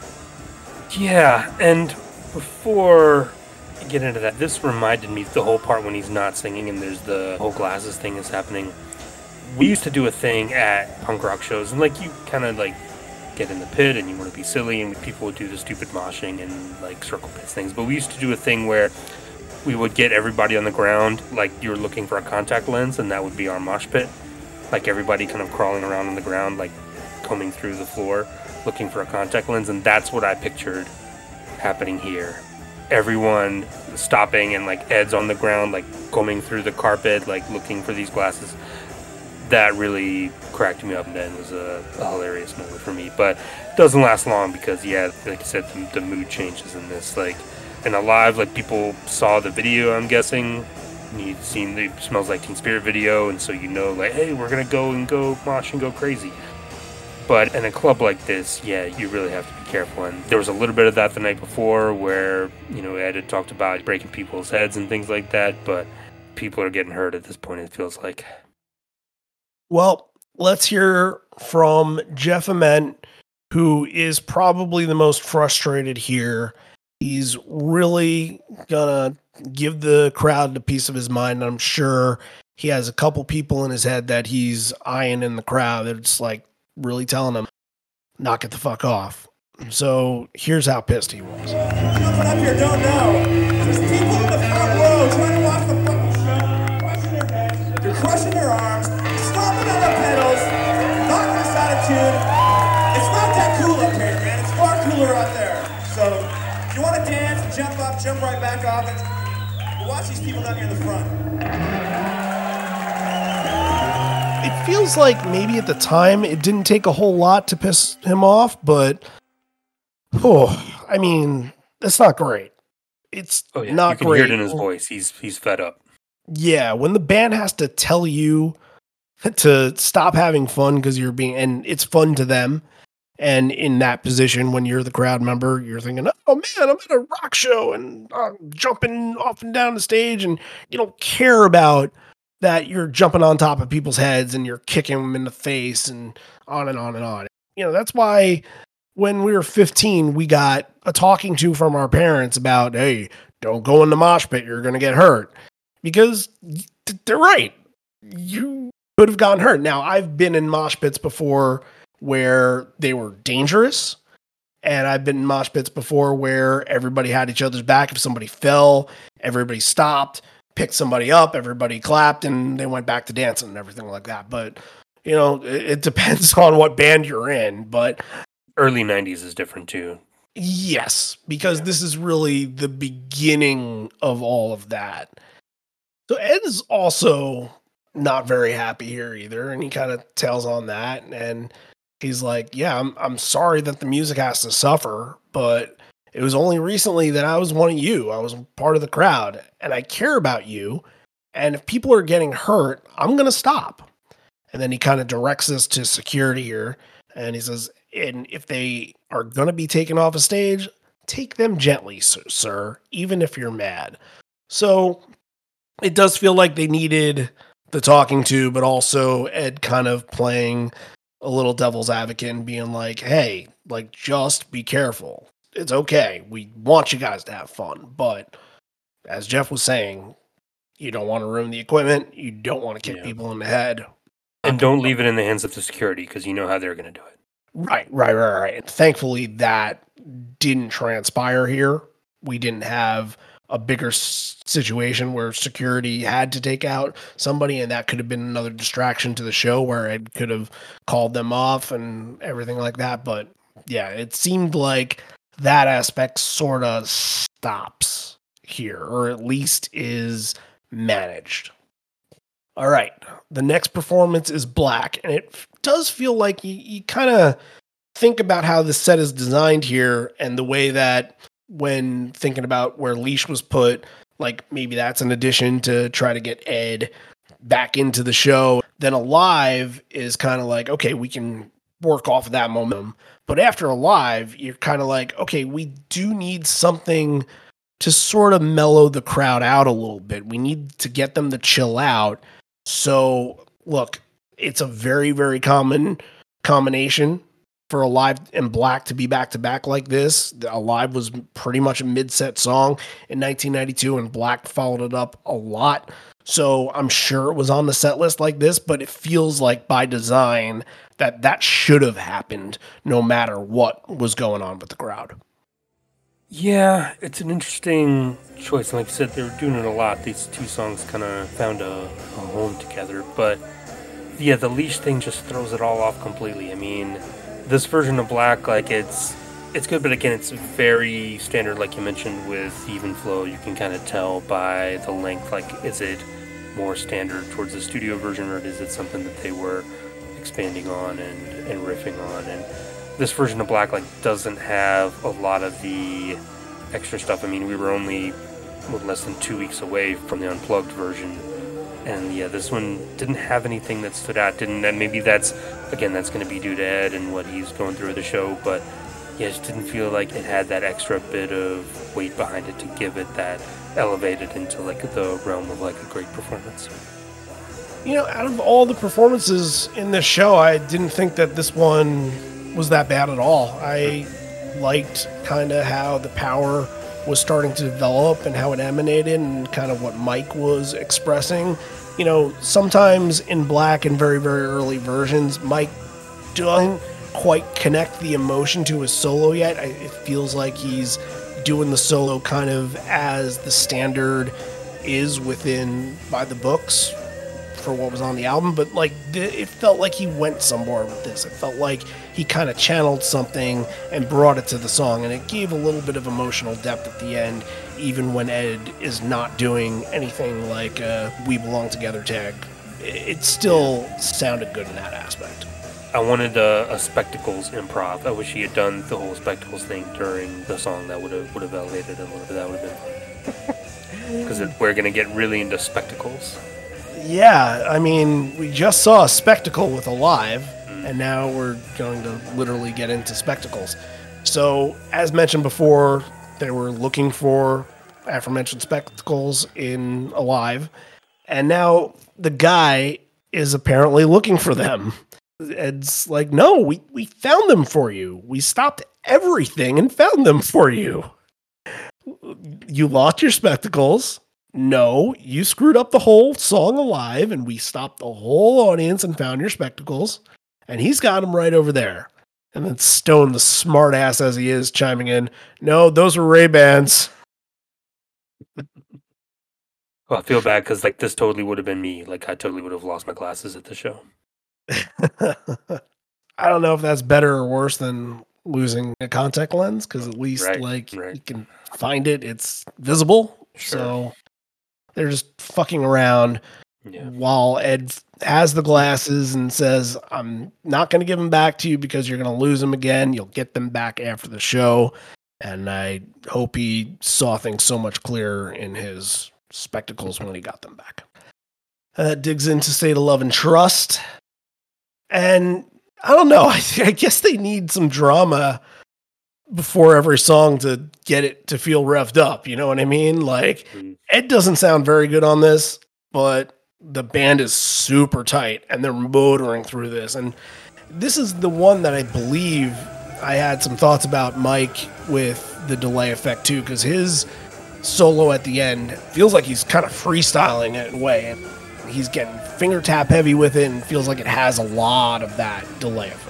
Yeah, and before I get into that, this reminded me of the whole part when he's not singing and there's the whole glasses thing is happening. We used to do a thing at punk rock shows, and like you kind of like get in the pit and you want to be silly, and people would do the stupid moshing and like circle pits things. But we used to do a thing where we would get everybody on the ground, like you were looking for a contact lens, and that would be our mosh pit. Like everybody kind of crawling around on the ground, like combing through the floor, looking for a contact lens, and that's what I pictured happening here. Everyone stopping, and like Ed's on the ground, like combing through the carpet, like looking for these glasses. That really cracked me up, and then was a hilarious moment for me. But it doesn't last long because, yeah, like I said, the mood changes in this. Like in a live, like people saw the video, I'm guessing. You'd seen the Smells Like Teen Spirit video, and so you know, like, hey, we're gonna go mosh and go crazy. But in a club like this, yeah, you really have to be careful. And there was a little bit of that the night before where, you know, Ed had talked about breaking people's heads and things like that, but people are getting hurt at this point, it feels like. Well, let's hear from Jeff Ament, who is probably the most frustrated here. He's really gonna give the crowd a piece of his mind. I'm sure he has a couple people in his head that he's eyeing in the crowd that's like really telling him, knock it the fuck off. So here's how pissed he was. Jumping up here don't know. There's people in the front row trying to watch the fucking show, crushing their heads, they're crushing their arms, stomping on the pedals, knocking us out of tune. It's not that cool up here, man. It's far cooler out there. So if you want to dance and jump up, jump right back off it. But watch these people down here in the front. It feels like maybe at the time it didn't take a whole lot to piss him off, but I mean, that's not great. It's not great. You can hear it in his voice. He's fed up. Yeah, when the band has to tell you to stop having fun because you're being, and it's fun to them. And in that position, when you're the crowd member, you're thinking, oh man, I'm at a rock show and I'm jumping off and down the stage, and you don't care about that you're jumping on top of people's heads and you're kicking them in the face and on and on and on. You know, that's why when we were 15, we got a talking to from our parents about, hey, don't go in the mosh pit, you're going to get hurt. Because they're right. You could have gotten hurt. Now, I've been in mosh pits before where they were dangerous. And I've been in mosh pits before where everybody had each other's back. If somebody fell, everybody stopped, picked somebody up, everybody clapped, and they went back to dancing and everything like that. But, you know, it depends on what band you're in. But early 90s is different too. Yes, because this is really the beginning of all of that. So Ed is also not very happy here either, and he kind of tells on that, and he's like, yeah, I'm sorry that the music has to suffer, but it was only recently that I was one of you. I was part of the crowd, and I care about you, and if people are getting hurt, I'm going to stop. And then he kind of directs this to security here, and he says, and if they are going to be taken off a stage, take them gently, sir, even if you're mad. So it does feel like they needed the talking to, but also Ed kind of playing a little devil's advocate and being like, hey, like, just be careful. It's okay. We want you guys to have fun. But as Jeff was saying, you don't want to ruin the equipment. You don't want to kick people in the head. And don't leave it in the hands of the security because you know how they're going to do it. Right. And thankfully, that didn't transpire here. We didn't have a bigger situation where security had to take out somebody, and that could have been another distraction to the show where it could have called them off and everything like that. But yeah, it seemed like that aspect sort of stops here, or at least is managed. All right. The next performance is Black, and it does feel like you kind of think about how the set is designed here and the way that when thinking about where Leash was put, like maybe that's an addition to try to get Ed back into the show. Then Alive is kind of like, okay, we can work off of that momentum. But after Alive, you're kind of like, okay, we do need something to sort of mellow the crowd out a little bit. We need to get them to chill out. So, look, it's a very, very common combination for Alive and Black to be back to back like this. Alive was pretty much a mid-set song in 1992, and Black followed it up a lot. So I'm sure it was on the set list like this, but it feels like by design that should have happened no matter what was going on with the crowd. Yeah, it's an interesting choice. Like you said, they were doing it a lot. These two songs kind of found a home together. But yeah, the leash thing just throws it all off completely. I mean, this version of Black, like it's good, but again, it's very standard, like you mentioned with Even Flow. You can kind of tell by the length, like, is it more standard towards the studio version, or is it something that they were expanding on and riffing on? And this version of Black, like, doesn't have a lot of the extra stuff. I mean, we were only less than 2 weeks away from the unplugged version, and yeah, this one didn't have anything that stood out. And maybe that's going to be due to Ed and what he's going through the show, but yeah, it just didn't feel like it had that extra bit of weight behind it to give it that elevated into like the realm of like a great performance. You know, out of all the performances in this show, I didn't think that this one was that bad at all. I liked kind of how the power was starting to develop and how it emanated and kind of what Mike was expressing. You know, sometimes in Black and very, very early versions, Mike doesn't quite connect the emotion to his solo yet. It feels like he's doing the solo kind of as the standard is within by the books for what was on the album, but like it felt like he went somewhere with this. It felt like he kind of channeled something and brought it to the song, and it gave a little bit of emotional depth at the end, even when Ed is not doing anything like We Belong Together tag. It still sounded good in that aspect. I wanted a Spectacles improv. I wish he had done the whole Spectacles thing during the song. That would have elevated it a little bit. That would have been because we're gonna get really into Spectacles. Yeah, I mean, we just saw a spectacle with Alive, and now we're going to literally get into Spectacles. So, as mentioned before, they were looking for aforementioned Spectacles in Alive, and now the guy is apparently looking for them. It's like, no, we found them for you. We stopped everything and found them for you. You lost your Spectacles. No, you screwed up the whole song Alive, and we stopped the whole audience and found your Spectacles, and he's got them right over there. And then Stone, the smart ass as he is, chiming in, no, those were Ray-Bans. Well, I feel bad because like this totally would have been me. Like I totally would have lost my glasses at the show. I don't know if that's better or worse than losing a contact lens, because at least you can find it, it's visible. Sure. So they're just fucking around while Ed has the glasses and says, I'm not going to give them back to you because you're going to lose them again. You'll get them back after the show. And I hope he saw things so much clearer in his Spectacles when he got them back. Digs into State of Love and Trust. And I don't know, I guess they need some drama before every song to get it to feel revved up. You know what I mean? Like, Ed doesn't sound very good on this, but the band is super tight and they're motoring through this. And this is the one that I believe I had some thoughts about Mike with the delay effect too, because his solo at the end feels like he's kind of freestyling it in a way. And he's getting finger tap heavy with it and feels like it has a lot of that delay effect.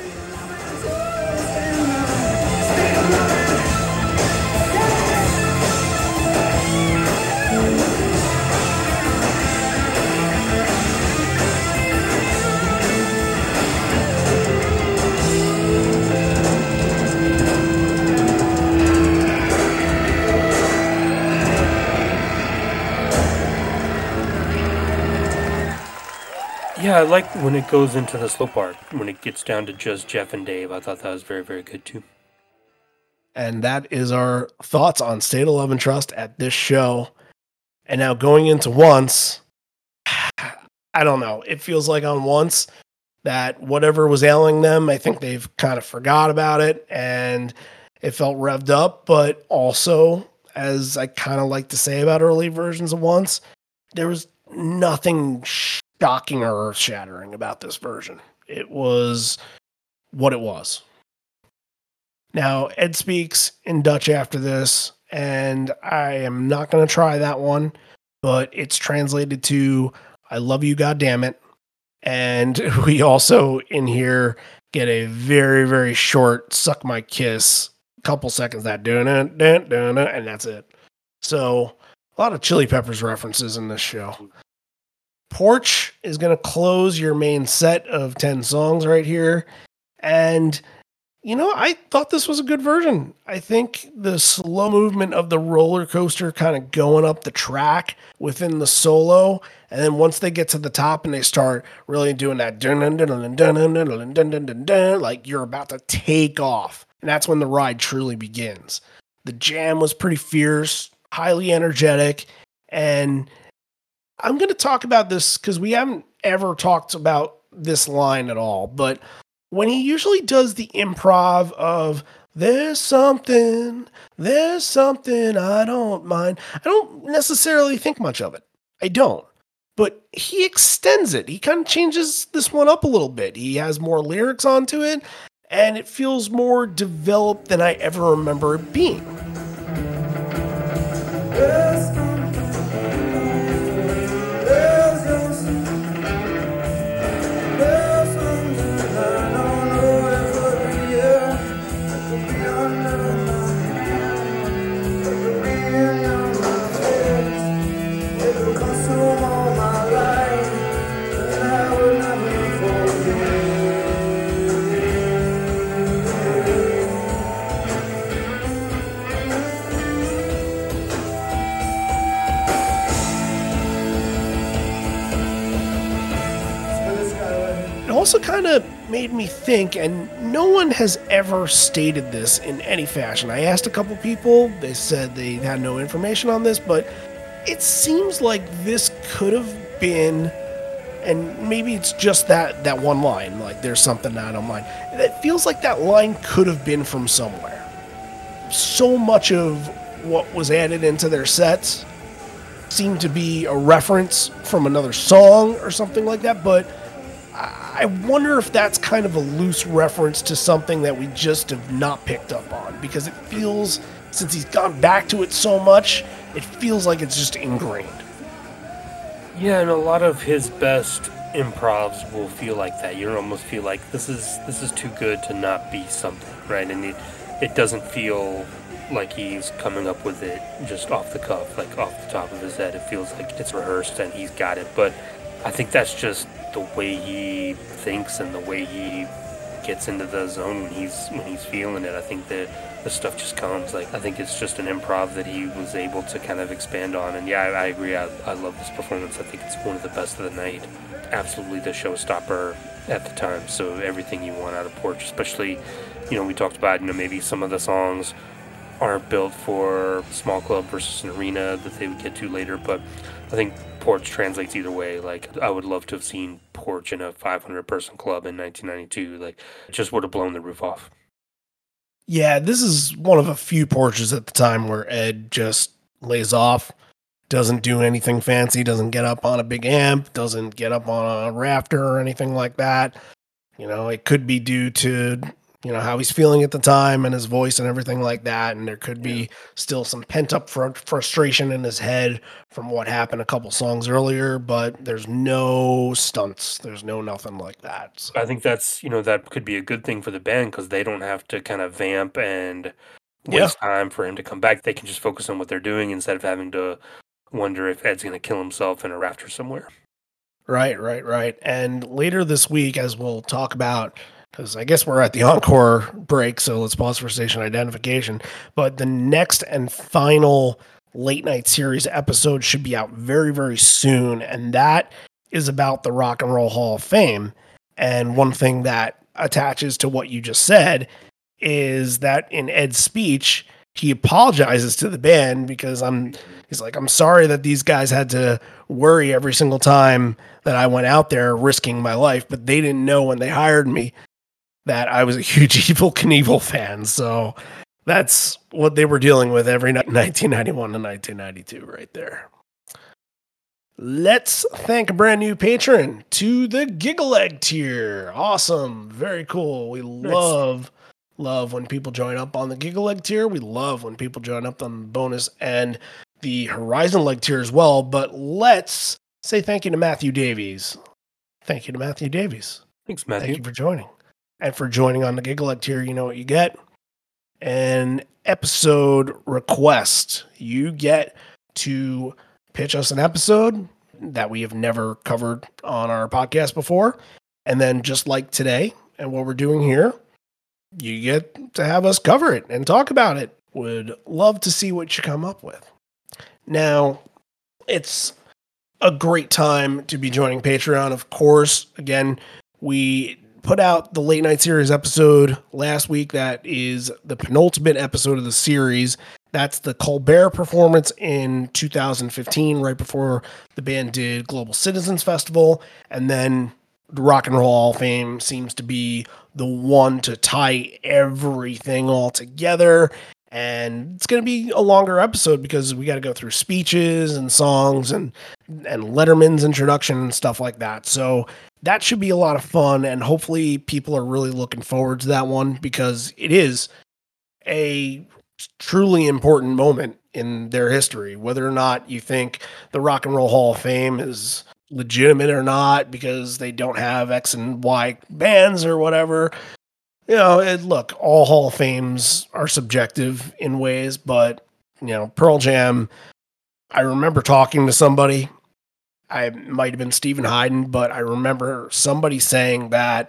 Yeah, I like when it goes into the slow part, when it gets down to just Jeff and Dave. I thought that was very, very good too. And that is our thoughts on State of Love and Trust at this show. And now going into Once, I don't know. It feels like on Once that whatever was ailing them, I think they've kind of forgot about it and it felt revved up. But also, as I kind of like to say about early versions of Once, there was nothing shocking or earth shattering about this version. It was what it was. Now, Ed speaks in Dutch after this, and I am not going to try that one, but it's translated to I love you, goddammit. And we also in here get a very, very short suck my kiss, couple seconds that dun dun dun dun, and that's it. So a lot of Chili Peppers references in this show. Porch is going to close your main set of 10 songs right here. And, I thought this was a good version. I think the slow movement of the roller coaster kind of going up the track within the solo. And then once they get to the top and they start really doing that dun dun dun dun dun dun dun dun dun dun dun, like you're about to take off. And that's when the ride truly begins. The jam was pretty fierce, highly energetic, and I'm going to talk about this because we haven't ever talked about this line at all, but when he usually does the improv of there's something I don't mind, I don't necessarily think much of it. I don't. But he extends it. He kind of changes this one up a little bit. He has more lyrics onto it, and it feels more developed than I ever remember it being. Also kind of made me think, and no one has ever stated this in any fashion. I asked a couple people, they said they had no information on this, but it seems like this could have been, and maybe it's just that one line, like there's something I don't mind. It feels like that line could have been from somewhere. So much of what was added into their sets seemed to be a reference from another song or something like that, but I wonder if that's kind of a loose reference to something that we just have not picked up on, because it feels, since he's gone back to it so much, it feels like it's just ingrained. Yeah, and a lot of his best improvs will feel like that. You almost feel like this is too good to not be something, right? And it doesn't feel like he's coming up with it just off the cuff, like off the top of his head. It feels like it's rehearsed and he's got it, but I think that's just the way he thinks and the way he gets into the zone when he's feeling it. I think that the stuff just comes. Like, I think it's just an improv that he was able to kind of expand on. And yeah, I agree. I love this performance. I think it's one of the best of the night. Absolutely the showstopper at the time. So everything you want out of Porch, especially, we talked about, maybe some of the songs aren't built for small club versus an arena that they would get to later, but I think Porch translates either way. Like, I would love to have seen Porch in a 500-person club in 1992. Like, it just would have blown the roof off. Yeah, this is one of a few Porches at the time where Ed just lays off, doesn't do anything fancy, doesn't get up on a big amp, doesn't get up on a rafter or anything like that. It could be due to how he's feeling at the time and his voice and everything like that. And there could be still some pent up frustration in his head from what happened a couple songs earlier, but there's no stunts. There's no nothing like that. So. I think that's, that could be a good thing for the band because they don't have to kind of vamp and waste time for him to come back. They can just focus on what they're doing instead of having to wonder if Ed's going to kill himself in a rafter somewhere. Right. And later this week, as we'll talk about, because I guess we're at the encore break, so let's pause for station identification. But the next and final late night series episode should be out very, very soon. And that is about the Rock and Roll Hall of Fame. And one thing that attaches to what you just said is that in Ed's speech, he apologizes to the band because he's like, I'm sorry that these guys had to worry every single time that I went out there risking my life, but they didn't know when they hired me that I was a huge Evel Knievel fan. So that's what they were dealing with every night, 1991 to 1992 right there. Let's thank a brand new patron to the Giggle Egg tier. Awesome. Very cool. We love when people join up on the Giggle Egg tier. We love when people join up on the bonus and the Horizon Leg tier as well. But let's say thank you to Matthew Davies. Thank you to Matthew Davies. Thanks, Matthew. Thank you for joining. And for joining on the Giggle Egg tier, you know what you get. An episode request. You get to pitch us an episode that we have never covered on our podcast before. And then just like today and what we're doing here, you get to have us cover it and talk about it. Would love to see what you come up with. Now, it's a great time to be joining Patreon, of course. Again, we put out the Late Night Series episode last week. That is the penultimate episode of the series. That's the Colbert performance in 2015, right before the band did Global Citizens Festival. And then the Rock and Roll Hall of Fame seems to be the one to tie everything all together. And it's going to be a longer episode because we got to go through speeches and songs and Letterman's introduction and stuff like that. So that should be a lot of fun. And hopefully people are really looking forward to that one because it is a truly important moment in their history, whether or not you think the Rock and Roll Hall of Fame is legitimate or not because they don't have X and Y bands or whatever. You know, look, all Hall of Fames are subjective in ways, but, you know, Pearl Jam, I remember talking to somebody, I might have been Stephen Hayden, but I remember somebody saying that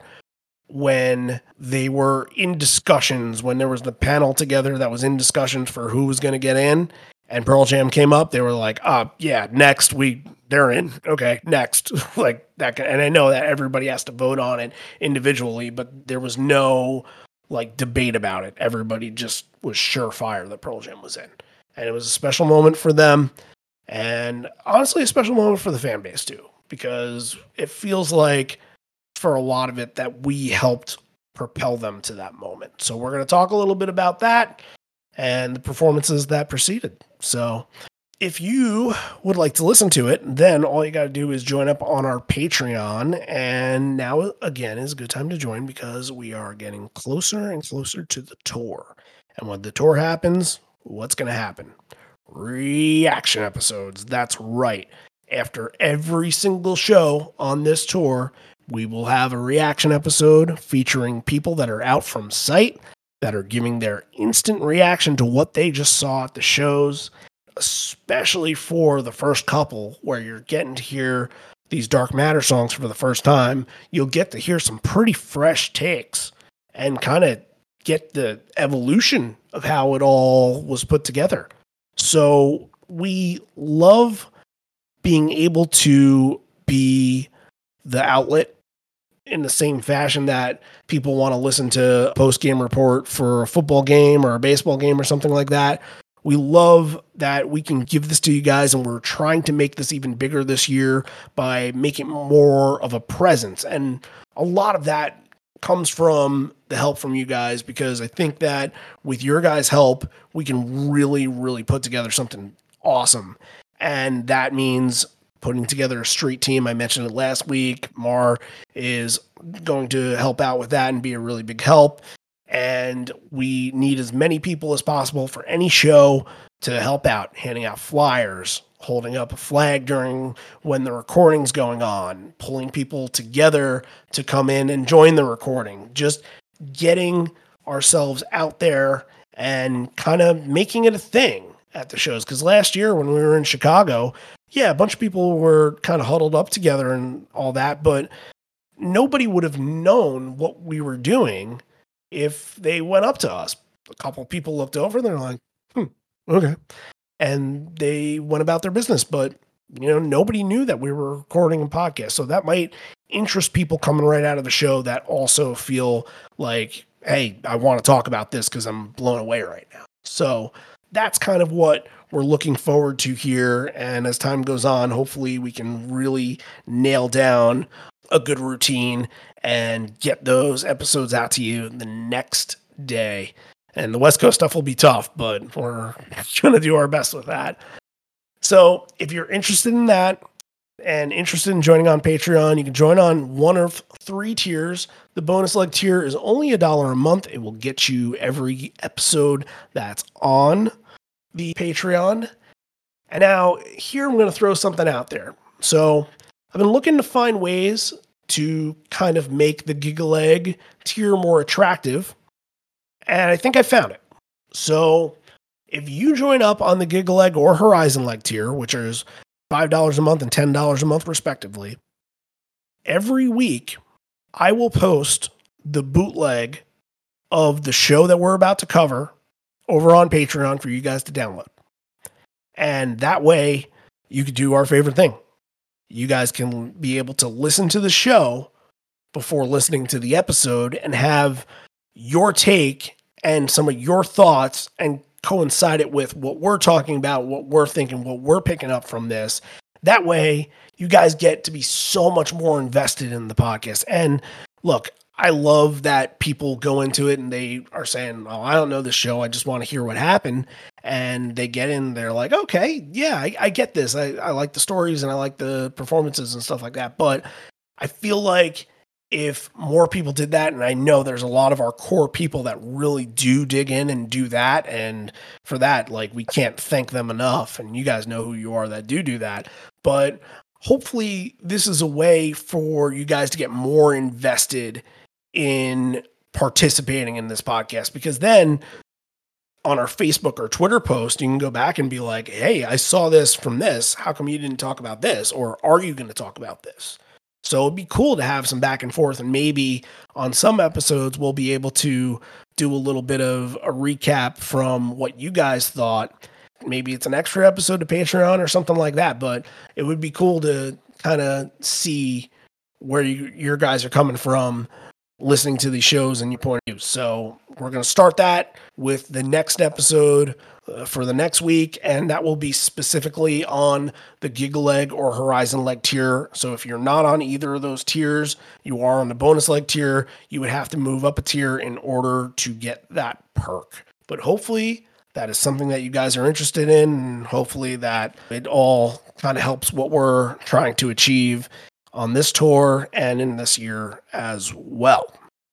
when they were in discussions, when there was the panel together that was in discussions for who was going to get in, and Pearl Jam came up, they were like, yeah, next they're in. Okay, next. Like that. And I know that everybody has to vote on it individually, but there was no like debate about it. Everybody just was surefire that Pearl Jam was in. And it was a special moment for them. And honestly, a special moment for the fan base too, because it feels like for a lot of it that we helped propel them to that moment. So we're going to talk a little bit about that and the performances that preceded. So if you would like to listen to it, then all you got to do is join up on our Patreon. And now, again, is a good time to join because we are getting closer and closer to the tour. And when the tour happens, what's going to happen? Reaction episodes. That's right. After every single show on this tour, we will have a reaction episode featuring people that are out from sight, that are giving their instant reaction to what they just saw at the shows, especially for the first couple where you're getting to hear these Dark Matter songs for the first time. You'll get to hear some pretty fresh takes and kind of get the evolution of how it all was put together. So we love being able to be the outlet in the same fashion that people want to listen to a post-game report for a football game or a baseball game or something like that. We love that we can give this to you guys, and we're trying to make this even bigger this year by making more of a presence. And a lot of that comes from the help from you guys, because I think that with your guys' help, we can really, really put together something awesome. And that means putting together a street team. I mentioned it last week. Mar is going to help out with that and be a really big help. And we need as many people as possible for any show to help out, handing out flyers, holding up a flag during when the recording's going on, pulling people together to come in and join the recording, just getting ourselves out there and kind of making it a thing at the shows. Because last year when we were in Chicago, yeah, a bunch of people were kind of huddled up together and all that, but nobody would have known what we were doing if they went up to us. A couple of people looked over and they're like, okay. And they went about their business, but nobody knew that we were recording a podcast. So that might interest people coming right out of the show that also feel like, hey, I want to talk about this because I'm blown away right now. So that's kind of what we're looking forward to here. And as time goes on, hopefully we can really nail down a good routine and get those episodes out to you the next day. And the West Coast stuff will be tough, but we're going to do our best with that. So if you're interested in that and interested in joining on Patreon, you can join on one of 3 tiers. The bonus leg tier is only $1 a month. It will get you every episode that's on the Patreon. And now here I'm going to throw something out there. So I've been looking to find ways to kind of make the Gigaleg tier more attractive. And I think I found it. So if you join up on the Gigaleg or Horizon Leg tier, which is $5 a month and $10 a month respectively, every week I will post the bootleg of the show that we're about to cover over on Patreon for you guys to download. And that way you can do our favorite thing. You guys can be able to listen to the show before listening to the episode and have your take and some of your thoughts and coincide it with what we're talking about, what we're thinking, what we're picking up from this. That way you guys get to be so much more invested in the podcast. And look, I love that people go into it and they are saying, oh, I don't know this show. I just want to hear what happened. And they get in, they're like, okay, yeah, I get this. I like the stories and I like the performances and stuff like that. But I feel like if more people did that, and I know there's a lot of our core people that really do dig in and do that. And for that, like, we can't thank them enough. And you guys know who you are that do that. But hopefully this is a way for you guys to get more invested in participating in this podcast, because then on our Facebook or Twitter post, you can go back and be like, hey, I saw this from this. How come you didn't talk about this? Or are you going to talk about this? So it'd be cool to have some back and forth. And maybe on some episodes, we'll be able to do a little bit of a recap from what you guys thought. Maybe it's an extra episode to Patreon or something like that. But it would be cool to kind of see where your guys are coming from listening to these shows and your point of view. So we're going to start that with the next episode for the next week, and that will be specifically on the Gigaleg or Horizon Leg tier. So if you're not on either of those tiers, you are on the bonus leg tier, you would have to move up a tier in order to get that perk. But hopefully that is something that you guys are interested in, and hopefully that it all kind of helps what we're trying to achieve on this tour and in this year as well.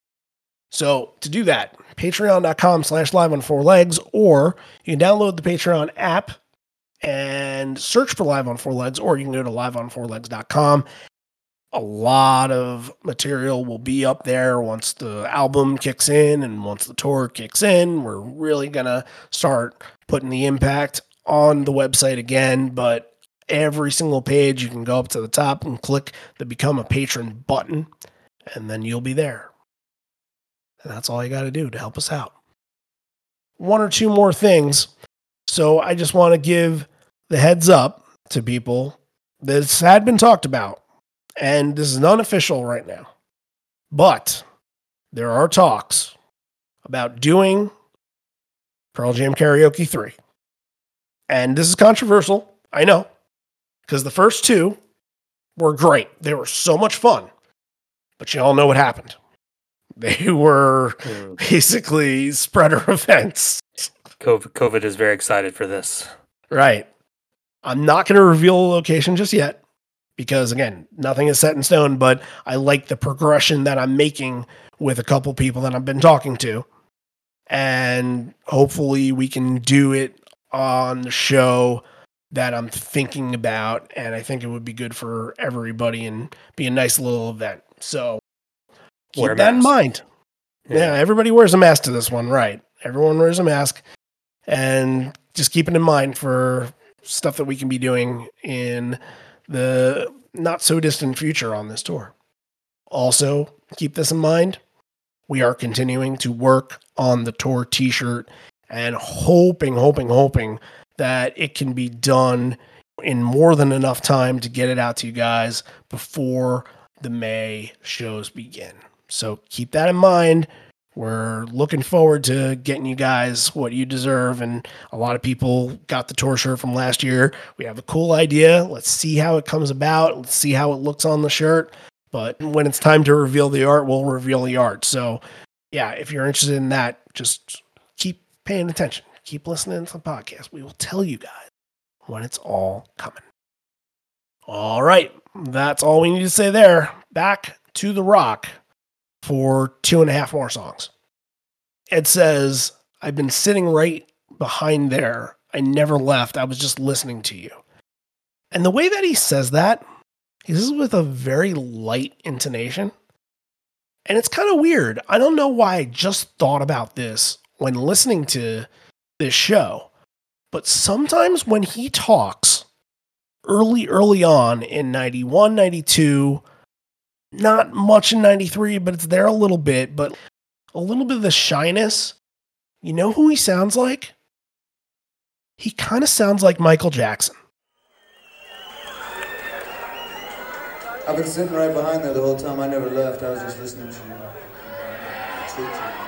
So to do that, patreon.com/live on 4 legs, or you can download the Patreon app and search for Live on 4 Legs, or you can go to liveon4legs.com. A lot of material will be up there once the album kicks in and once the tour kicks in. We're really going to start putting the impact on the website again, but every single page, you can go up to the top and click the Become a Patron button, and then you'll be there. And that's all you got to do to help us out. 1 or 2 more things. So I just want to give the heads up to people. This had been talked about, and this is unofficial right now. But there are talks about doing Pearl Jam Karaoke 3. And this is controversial, I know, because the first 2 were great. They were so much fun. But you all know what happened. They were basically spreader events. COVID is very excited for this. Right. I'm not going to reveal a location just yet because, again, nothing is set in stone, but I like the progression that I'm making with a couple people that I've been talking to. And hopefully we can do it on the show that I'm thinking about, and I think it would be good for everybody and be a nice little event. So keep that in mind. Yeah, everybody wears a mask to this one, right? Everyone wears a mask, and just keep it in mind for stuff that we can be doing in the not so distant future on this tour. Also, keep this in mind. We are continuing to work on the tour t-shirt and hoping that it can be done in more than enough time to get it out to you guys before the May shows begin. So keep that in mind. We're looking forward to getting you guys what you deserve. And a lot of people got the tour shirt from last year. We have a cool idea. Let's see how it comes about. Let's see how it looks on the shirt. But when it's time to reveal the art, we'll reveal the art. So yeah, if you're interested in that, just keep paying attention. Keep listening to the podcast. We will tell you guys when it's all coming. All right. That's all we need to say there. Back to the rock for 2.5 more songs. Ed says, I've been sitting right behind there. I never left. I was just listening to you. And the way that he says that, he says with a very light intonation. And it's kind of weird. I don't know why I just thought about this when listening to this show. But sometimes when he talks early on in 91, 92, not much in 93, but it's there a little bit, but a little bit of the shyness. You know who he sounds like? He kind of sounds like Michael Jackson. I've been sitting right behind there the whole time. I never left. I was just listening to you.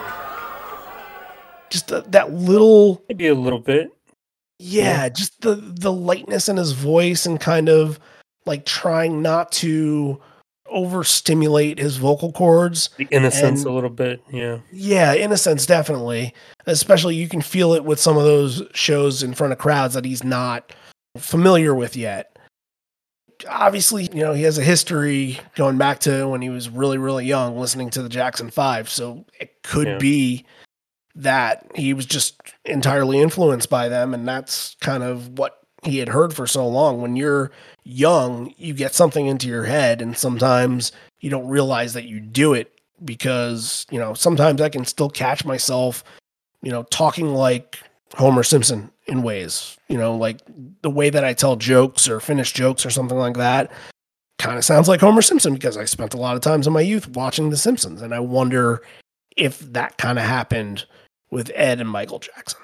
Just that little... Maybe a little bit. Yeah, just the lightness in his voice and kind of like trying not to overstimulate his vocal cords. The innocence a little bit, yeah. Yeah, innocence, definitely. Especially you can feel it with some of those shows in front of crowds that he's not familiar with yet. Obviously, you know, he has a history going back to when he was really, really young listening to the Jackson 5, so it could be that he was just entirely influenced by them, and that's kind of what he had heard for so long. When you're young, you get something into your head, and sometimes you don't realize that you do it because, you know, sometimes I can still catch myself, you know, talking like Homer Simpson in ways, you know, like the way that I tell jokes or finish jokes or something like that kind of sounds like Homer Simpson because I spent a lot of times in my youth watching The Simpsons, and I wonder if that kind of happened with Ed and Michael Jackson.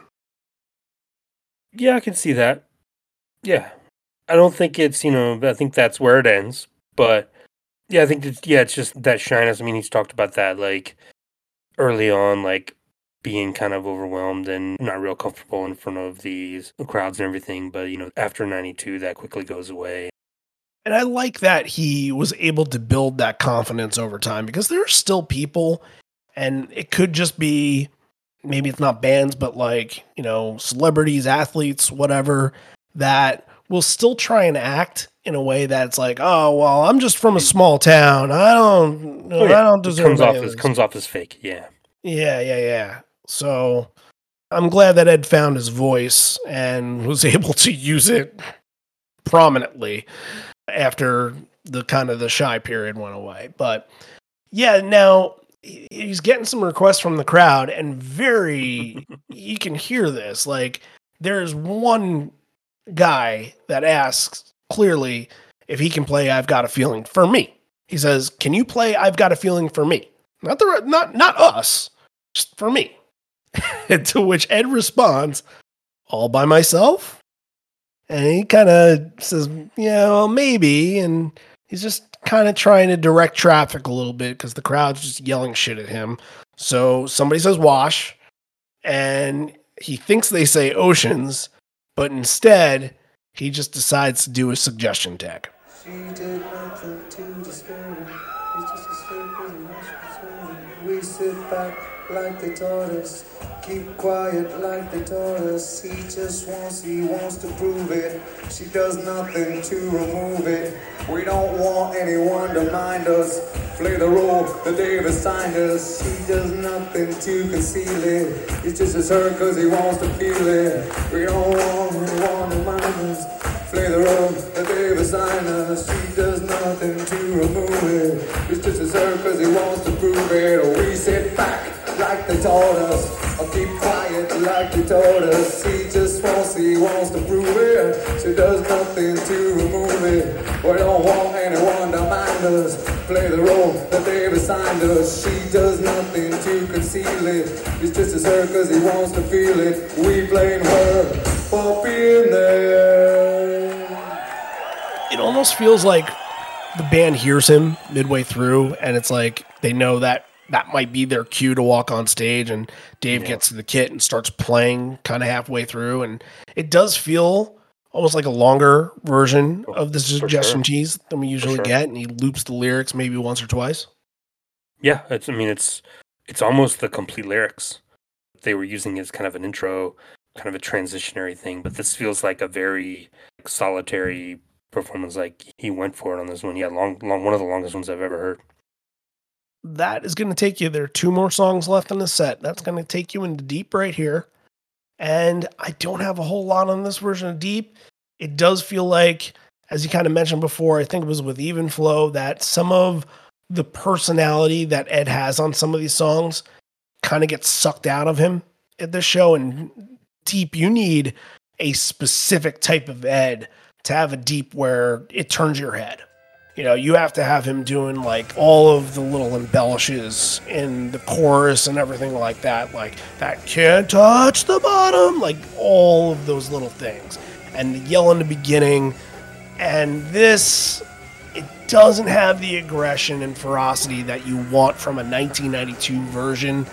Yeah, I can see that. Yeah. I don't think it's, you know, I think that's where it ends. But yeah, I think it's just that shyness. I mean, he's talked about that, like, early on, like, being kind of overwhelmed and not real comfortable in front of these crowds and everything. But, you know, after 92, that quickly goes away. And I like that he was able to build that confidence over time because there are still people, and it could just be, maybe it's not bands, but like, you know, celebrities, athletes, whatever, that will still try and act in a way that's like, oh, well, I'm just from a small town. I don't deserve it. Comes off as fake. Yeah. Yeah. So I'm glad that Ed found his voice and was able to use it prominently after the kind of the shy period went away. But yeah, now he's getting some requests from the crowd, and you can hear this. Like, there's one guy that asks clearly if he can play I've Got a Feeling for Me. He says, can you play I've Got a Feeling for Me? Not us, just for me. And to which Ed responds, all by myself? And he kind of says, yeah, well, maybe. And he's just kind of trying to direct traffic a little bit because the crowd's just yelling shit at him. So somebody says wash, and he thinks they say oceans, but instead he just decides to do a suggestion tag. She did nothing to disturb him. It's just a circle and we sit back like they taught us. Keep quiet like they taught us. He wants to prove it. She does nothing to remove it. We don't want anyone to mind us. Play the role that they've assigned us. He does nothing to conceal it. It's just as her cause he wants to feel it. We don't want anyone to mind us. Play the role that they've assigned us. She does nothing to remove it. It's just as her cause he wants to prove it. Or we sit back like they taught us. Or keep quiet like they taught us. He wants to prove it. She does nothing to remove it. We don't want anyone to mind us. Play the role that they've assigned us. She does nothing to conceal it. It's just as her cause he wants to feel it. We blame her for being there. It almost feels like the band hears him midway through, and it's like they know that that might be their cue to walk on stage, and Dave gets to the kit and starts playing kind of halfway through, and it does feel almost like a longer version of the Suggestion Cheese than we usually get, and he loops the lyrics maybe once or twice. Yeah, it's almost the complete lyrics. They were using it as kind of an intro, kind of a transitionary thing, but this feels like a very solitary performance. Like he went for it on this one. Yeah, long, one of the longest ones I've ever heard. That is going to take you. There are 2 more songs left in the set. That's going to take you into Deep right here. And I don't have a whole lot on this version of Deep. It does feel like, as you kind of mentioned before, I think it was with Even Flow, that some of the personality that Ed has on some of these songs kind of gets sucked out of him at this show. And Deep, you need a specific type of Ed to have a Deep where it turns your head. You know, you have to have him doing like all of the little embellishes in the chorus and everything like that can't touch the bottom, like all of those little things, and the yell in the beginning. And this, it doesn't have the aggression and ferocity that you want from a 1992 version.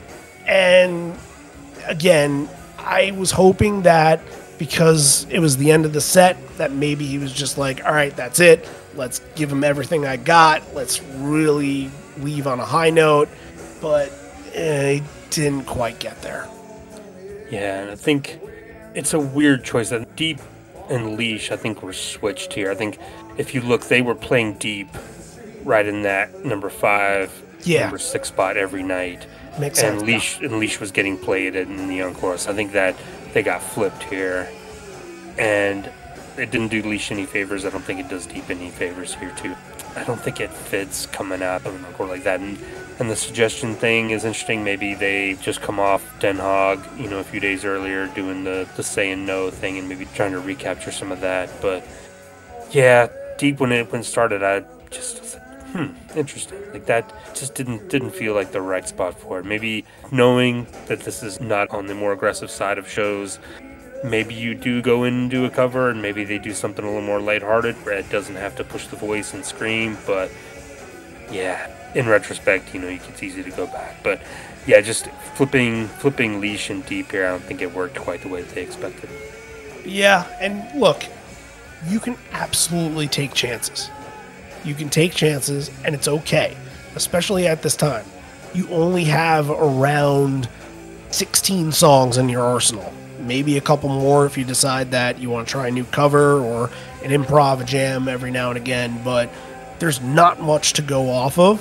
And again, I was hoping that because it was the end of the set, that maybe he was just like, all right, that's it. Let's give him everything I got. Let's really leave on a high note. But he didn't quite get there. Yeah, and I think it's a weird choice. That Deep and Leash, I think, were switched here. I think if you look, they were playing Deep right in that number 5, number 6 spot every night. Makes sense. And Leash was getting played in the encore. So I think that they got flipped here. And it didn't do Leash any favors. I don't think it does Deep any favors here, too. I don't think it fits coming out of an encore like that. And the Suggestion thing is interesting. Maybe they just come off Den Haag, a few days earlier, doing the saying no thing and maybe trying to recapture some of that. But, yeah, Deep, when it started, I just was like, interesting. Like, that just didn't feel like the right spot for it. Maybe knowing that this is not on the more aggressive side of shows, maybe you do go in and do a cover, and maybe they do something a little more lighthearted where Ed doesn't have to push the voice and scream. But yeah, in retrospect, it's easy to go back. But yeah, just flipping Leash and Deep here, I don't think it worked quite the way that they expected. Yeah, and look, you can absolutely take chances. You can take chances, and it's okay, especially at this time. You only have around 16 songs in your arsenal. Maybe a couple more if you decide that you want to try a new cover or an improv jam every now and again, but there's not much to go off of.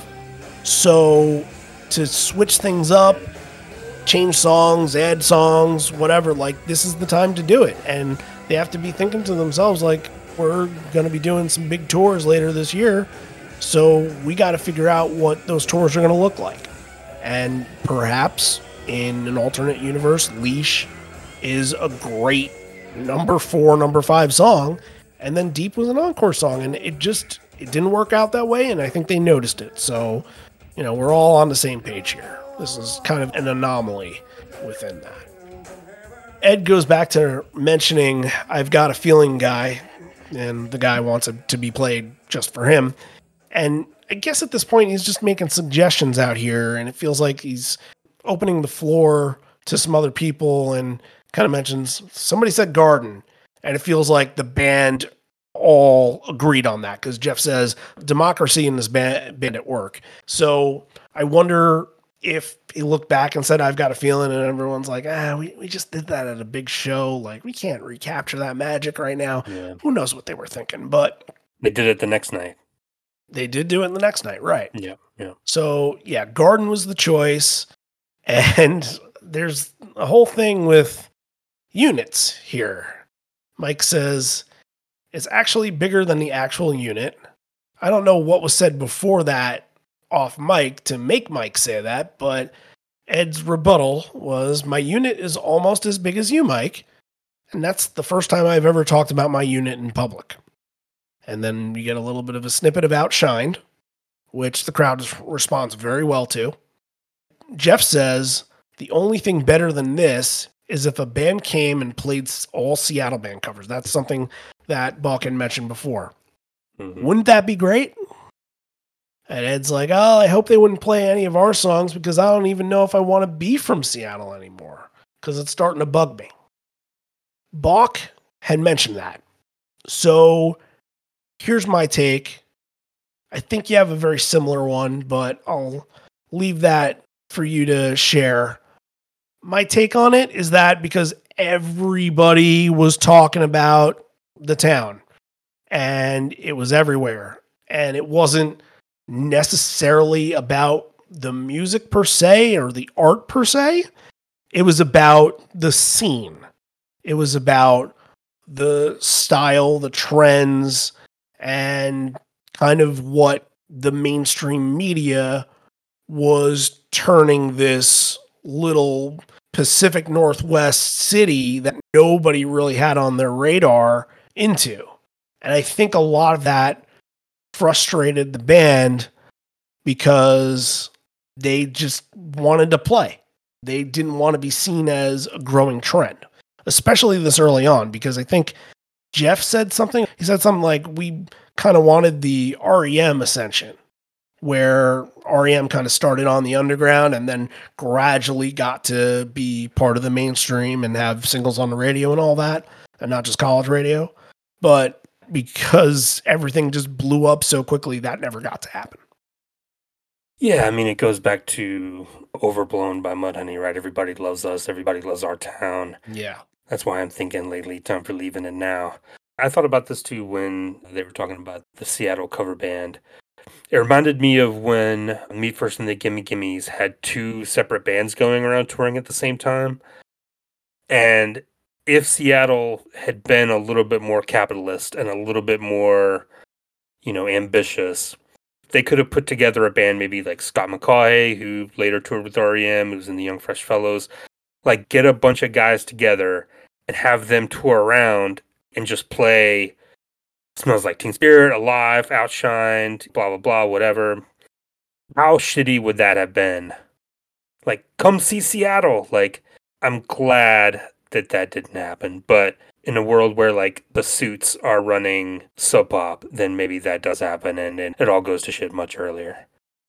So to switch things up, change songs, add songs, whatever, like, this is the time to do it. And they have to be thinking to themselves, like, we're going to be doing some big tours later this year, so we got to figure out what those tours are going to look like. And perhaps in an alternate universe, Leash is a great number 4, number 5 song, and then Deep was an encore song, and it didn't work out that way, and I think they noticed it. So, we're all on the same page here. This is kind of an anomaly within that. Ed goes back to mentioning I've Got a Feeling guy, and the guy wants it to be played just for him. And I guess at this point he's just making suggestions out here, and it feels like he's opening the floor to some other people, and kind of mentions somebody said Garden, and it feels like the band all agreed on that because Jeff says democracy in this band at work. So I wonder if he looked back and said I've Got a Feeling, and everyone's like, we just did that at a big show, like we can't recapture that magic right now. Yeah. Who knows what they were thinking, but they did it the next night. They did do it the next night, right? Yeah. So yeah, Garden was the choice, and there's a whole thing with units here. Mike says it's actually bigger than the actual unit. I don't know what was said before that off mic to make Mike say that, but Ed's rebuttal was, my unit is almost as big as you, Mike. And that's the first time I've ever talked about my unit in public. And then we get a little bit of a snippet of Outshined, which the crowd responds very well to. Jeff says, the only thing better than this is if a band came and played all Seattle band covers. That's something that Balkan mentioned before. Mm-hmm. Wouldn't that be great? And Ed's like, oh, I hope they wouldn't play any of our songs because I don't even know if I want to be from Seattle anymore because it's starting to bug me. Bach had mentioned that. So here's my take. I think you have a very similar one, but I'll leave that for you to share. My take on it is that because everybody was talking about the town and it was everywhere and it wasn't necessarily about the music per se or the art per se. It was about the scene. It was about the style, the trends, and kind of what the mainstream media was turning this little Pacific Northwest city that nobody really had on their radar into. And I think a lot of that frustrated the band because they just wanted to play. They didn't want to be seen as a growing trend, especially this early on, because I think Jeff said something. He said something like, we kind of wanted the REM ascension, where REM kind of started on the underground and then gradually got to be part of the mainstream and have singles on the radio and all that, and not just college radio. But because everything just blew up so quickly, that never got to happen. Yeah, I mean, it goes back to Overblown by Mudhoney, right? Everybody loves us. Everybody loves our town. Yeah. That's why I'm thinking lately, time for Leaving It Now. I thought about this too when they were talking about the Seattle cover band. It reminded me of when Meat First and the Gimme Gimmes had two separate bands going around touring at the same time. And if Seattle had been a little bit more capitalist and a little bit more, ambitious, they could have put together a band maybe like Scott McCaughey, who later toured with REM, who's in the Young Fresh Fellows. Like, get a bunch of guys together and have them tour around and just play Smells Like Teen Spirit, Alive, Outshined, blah, blah, blah, whatever. How shitty would that have been? Like, come see Seattle. Like, I'm glad that didn't happen. But in a world where, like, the Suits are running Sub Pop, then maybe that does happen and it all goes to shit much earlier.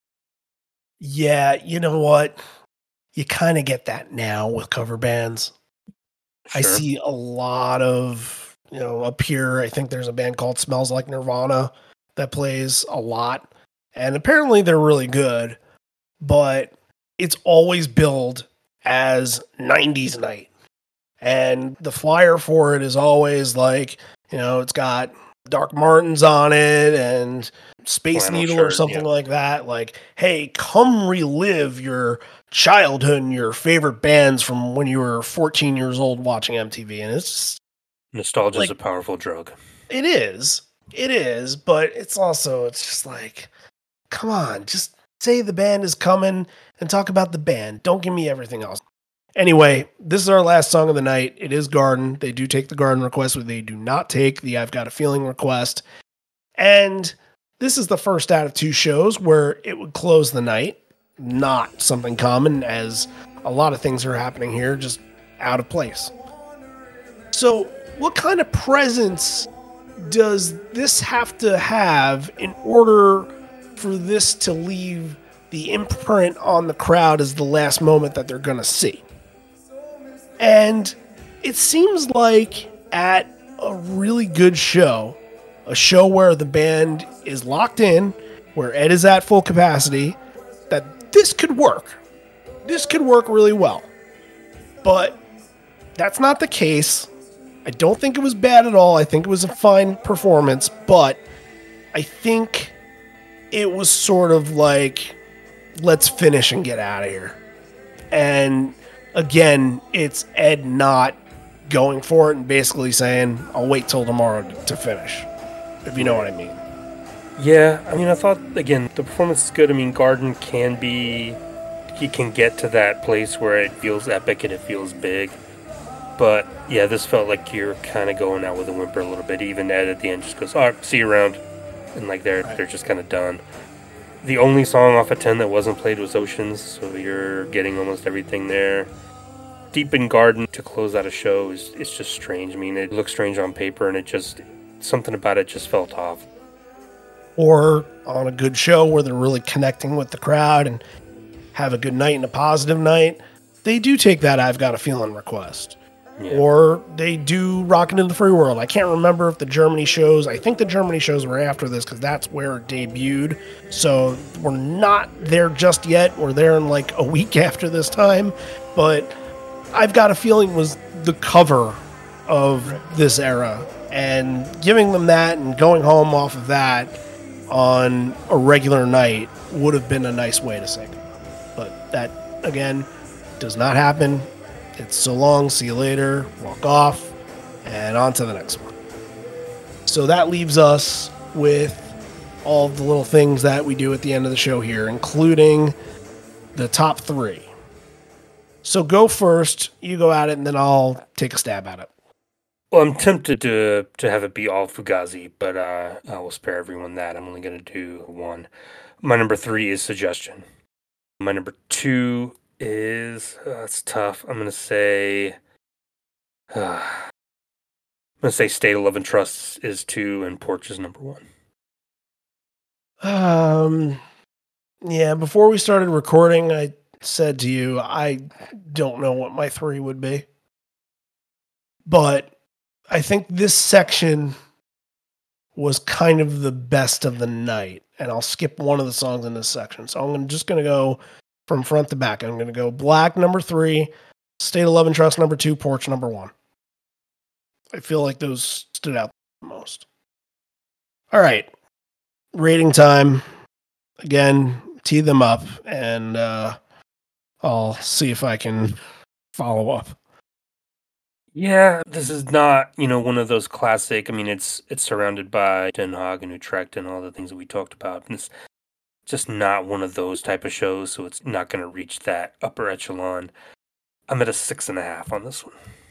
Yeah, you know what? You kind of get that now with cover bands. Sure. I see a lot of, up here, I think there's a band called Smells Like Nirvana that plays a lot. And apparently they're really good, but it's always billed as 90s night. And the flyer for it is always like, it's got Dark Martens on it and Space Flannel Needle shirt, or something yeah. like that. Like, hey, come relive your childhood and your favorite bands from when you were 14 years old watching MTV. And it's just, Nostalgia is like, a powerful drug. It is, but it's just like, come on, just say the band is coming and talk about the band. Don't give me everything else. Anyway, this is our last song of the night. It is Garden. They do take the Garden request, but they do not take the I've Got a Feeling request. And this is the first out of two shows where it would close the night. Not something common, as a lot of things are happening here, just out of place. So, what kind of presence does this have to have in order for this to leave the imprint on the crowd as the last moment that they're going to see? And it seems like at a really good show, a show where the band is locked in, where Ed is at full capacity, that this could work. This could work really well. But that's not the case. I don't think it was bad at all. I think it was a fine performance, but I think it was sort of like, let's finish and get out of here. And again, it's Ed not going for it and basically saying, I'll wait till tomorrow to finish, if you know what I mean. Yeah, I mean, I thought, again, the performance is good. I mean, Garden can get to that place where it feels epic and it feels big. But, yeah, this felt like you're kind of going out with a whimper a little bit. Even Ed at the end just goes, all right, see you around. And, like, they're just kind of done. The only song off of 10 that wasn't played was Oceans, so you're getting almost everything there. Deep in Garden to close out a show it's just strange. I mean, it looks strange on paper, and something about it just felt off. or on a good show where they're really connecting with the crowd and have a good night and a positive night, they do take that I've Got a Feeling request. Yeah. Or they do Rockin' in the Free World. I can't remember if the Germany shows, I think the Germany shows were after this because that's where it debuted. So we're not there just yet. We're there in like a week after this time. But I've Got a Feeling was the cover of this era. And giving them that and going home off of that on a regular night would have been a nice way to say goodbye. But that, again, does not happen. It's so long, see you later, walk off, and on to the next one. So that leaves us with all the little things that we do at the end of the show here, including the top 3. So go first, you go at it, and then I'll take a stab at it. Well, I'm tempted to have it be all Fugazi, but I will spare everyone that. I'm only going to do one. My number 3 is Suggestion. My number 2 is it's tough. I'm gonna say State of Love and Trust is 2 and Porch is number 1. Yeah, before we started recording, I said to you I don't know what my 3 would be. But I think this section was kind of the best of the night, and I'll skip one of the songs in this section. So I'm just gonna go from front to back. I'm going to go Black number 3, State of Love and Trust number 2, Porch number 1. I feel like those stood out the most. All right. Rating time. Again, tee them up, and I'll see if I can follow up. Yeah, this is not, one of those classic. I mean, it's surrounded by Den Haag and Utrecht and all the things that we talked about. And it's just not one of those type of shows, so it's not going to reach that upper echelon. I'm at a 6.5 on this one.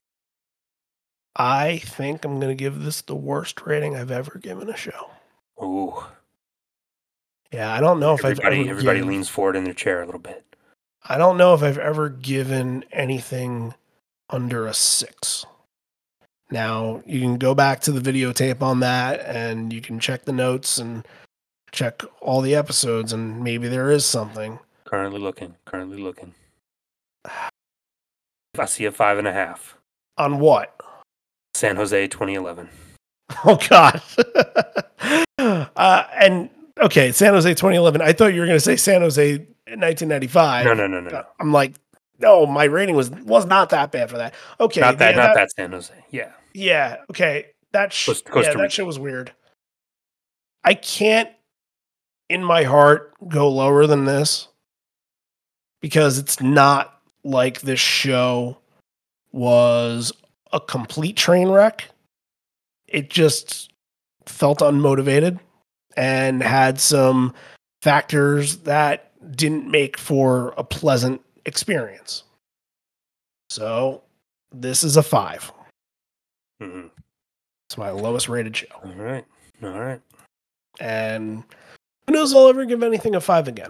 I think I'm going to give this the worst rating I've ever given a show. Ooh. Yeah, I don't know if everybody leans forward in their chair a little bit. I don't know if I've ever given anything under a 6. Now, you can go back to the videotape on that, and you can check the notes and check all the episodes, and maybe there is something. Currently looking. I see a 5.5. On what? San Jose 2011. Oh, God. And, okay, San Jose 2011. I thought you were going to say San Jose 1995. No. I'm like, no, my rating was not that bad for that. Okay. Not that San Jose. Yeah. Yeah, okay. That show was weird. I can't, in my heart, go lower than this because it's not like this show was a complete train wreck. It just felt unmotivated and had some factors that didn't make for a pleasant experience. So this is a 5. Mm-hmm. It's my lowest rated show. All right. And who knows if I'll ever give anything a 5 again.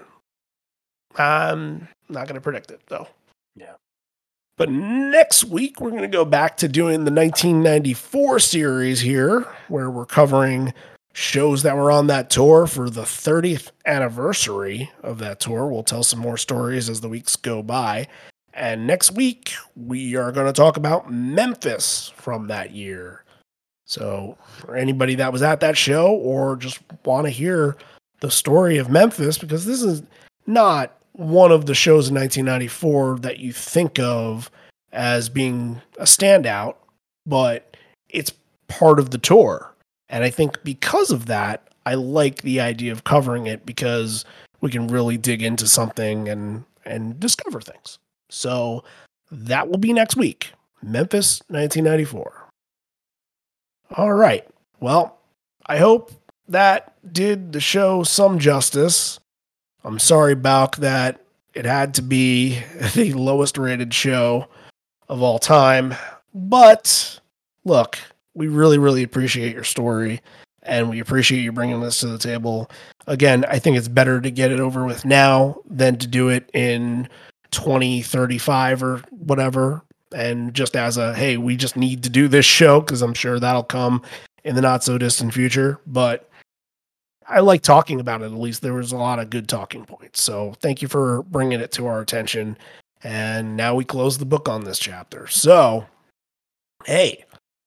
I'm not going to predict it, though. Yeah. But next week, we're going to go back to doing the 1994 series here, where we're covering shows that were on that tour for the 30th anniversary of that tour. We'll tell some more stories as the weeks go by. And next week, we are going to talk about Memphis from that year. So for anybody that was at that show or just want to hear the story of Memphis, because this is not one of the shows in 1994 that you think of as being a standout, but it's part of the tour. And I think because of that, I like the idea of covering it because we can really dig into something and discover things. So that will be next week. Memphis 1994. All right. Well, I hope that did the show some justice. I'm sorry, Balk, that it had to be the lowest rated show of all time. But look, we really, really appreciate your story, and we appreciate you bringing this to the table. Again, I think it's better to get it over with now than to do it in 2035 or whatever. And just as a, hey, we just need to do this show, because I'm sure that'll come in the not so distant future. But I like talking about it. At least there was a lot of good talking points. So thank you for bringing it to our attention. And now we close the book on this chapter. So, hey,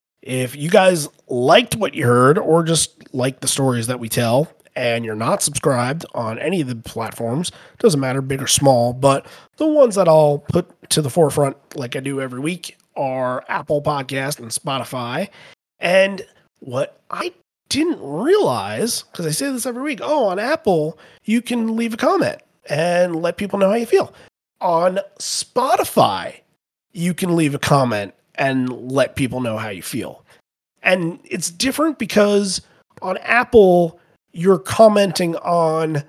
if you guys liked what you heard or just like the stories that we tell and you're not subscribed on any of the platforms, doesn't matter, big or small, but the ones that I'll put to the forefront like I do every week are Apple Podcast and Spotify. And what I didn't realize, because I say this every week, on Apple, you can leave a comment and let people know how you feel. On Spotify, you can leave a comment and let people know how you feel. And it's different because on Apple, you're commenting on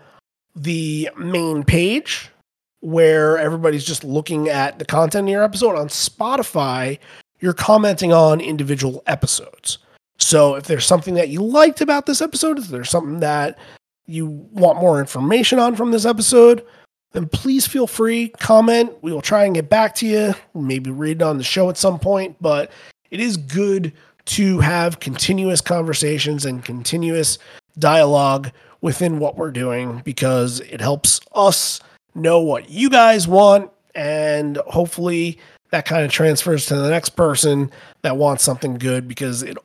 the main page where everybody's just looking at the content in your episode. On Spotify, you're commenting on individual episodes. So if there's something that you liked about this episode, if there's something that you want more information on from this episode, then please feel free, comment. We will try and get back to you. Maybe read it on the show at some point, but it is good to have continuous conversations and continuous dialogue within what we're doing because it helps us know what you guys want, and hopefully that kind of transfers to the next person that wants something good because it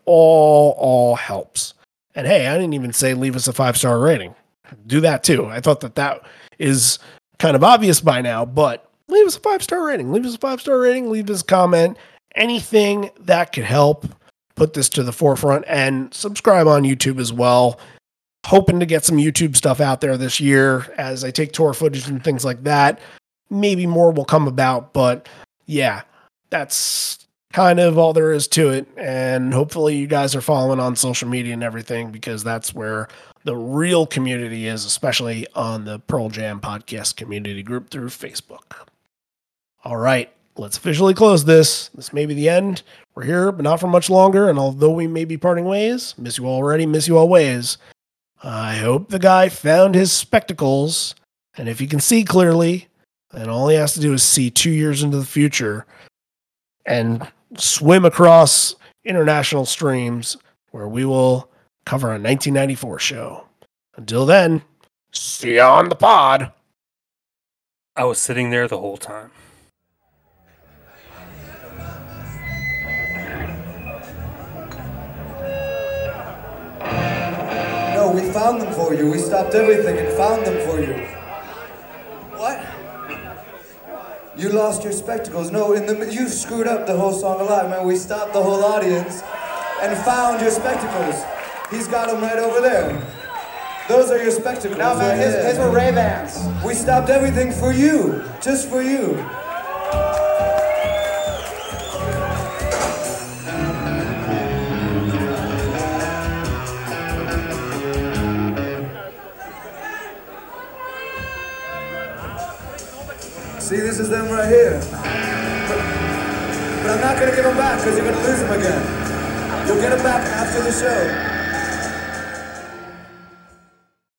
all helps. And hey, I didn't even say leave us a 5-star rating. Do that too. I thought that is kind of obvious by now, but leave us a 5-star rating. Leave us a 5-star rating. Leave us a comment. Anything that could help put this to the forefront, and subscribe on YouTube as well. Hoping to get some YouTube stuff out there this year as I take tour footage and things like that. Maybe more will come about, but yeah, that's kind of all there is to it. And hopefully you guys are following on social media and everything because that's where the real community is, especially on the Pearl Jam podcast community group through Facebook. All right, let's officially close this. This may be the end. We're here, but not for much longer. And although we may be parting ways, miss you all already, miss you always. I hope the guy found his spectacles. And if he can see clearly, then all he has to do is see 2 years into the future and swim across international streams where we will cover a 1994 show. Until then, see you on the pod. I was sitting there the whole time. No, we found them for you. We stopped everything and found them for you. What? You lost your spectacles. No, you screwed up the whole song a lot, man. We stopped the whole audience and found your spectacles. He's got them right over there. Those are your spectacles. No, man, his were Ray-Bans. We stopped everything for you, just for you. See, this is them right here. But I'm not gonna give them back because you're gonna lose them again. You'll get them back after the show.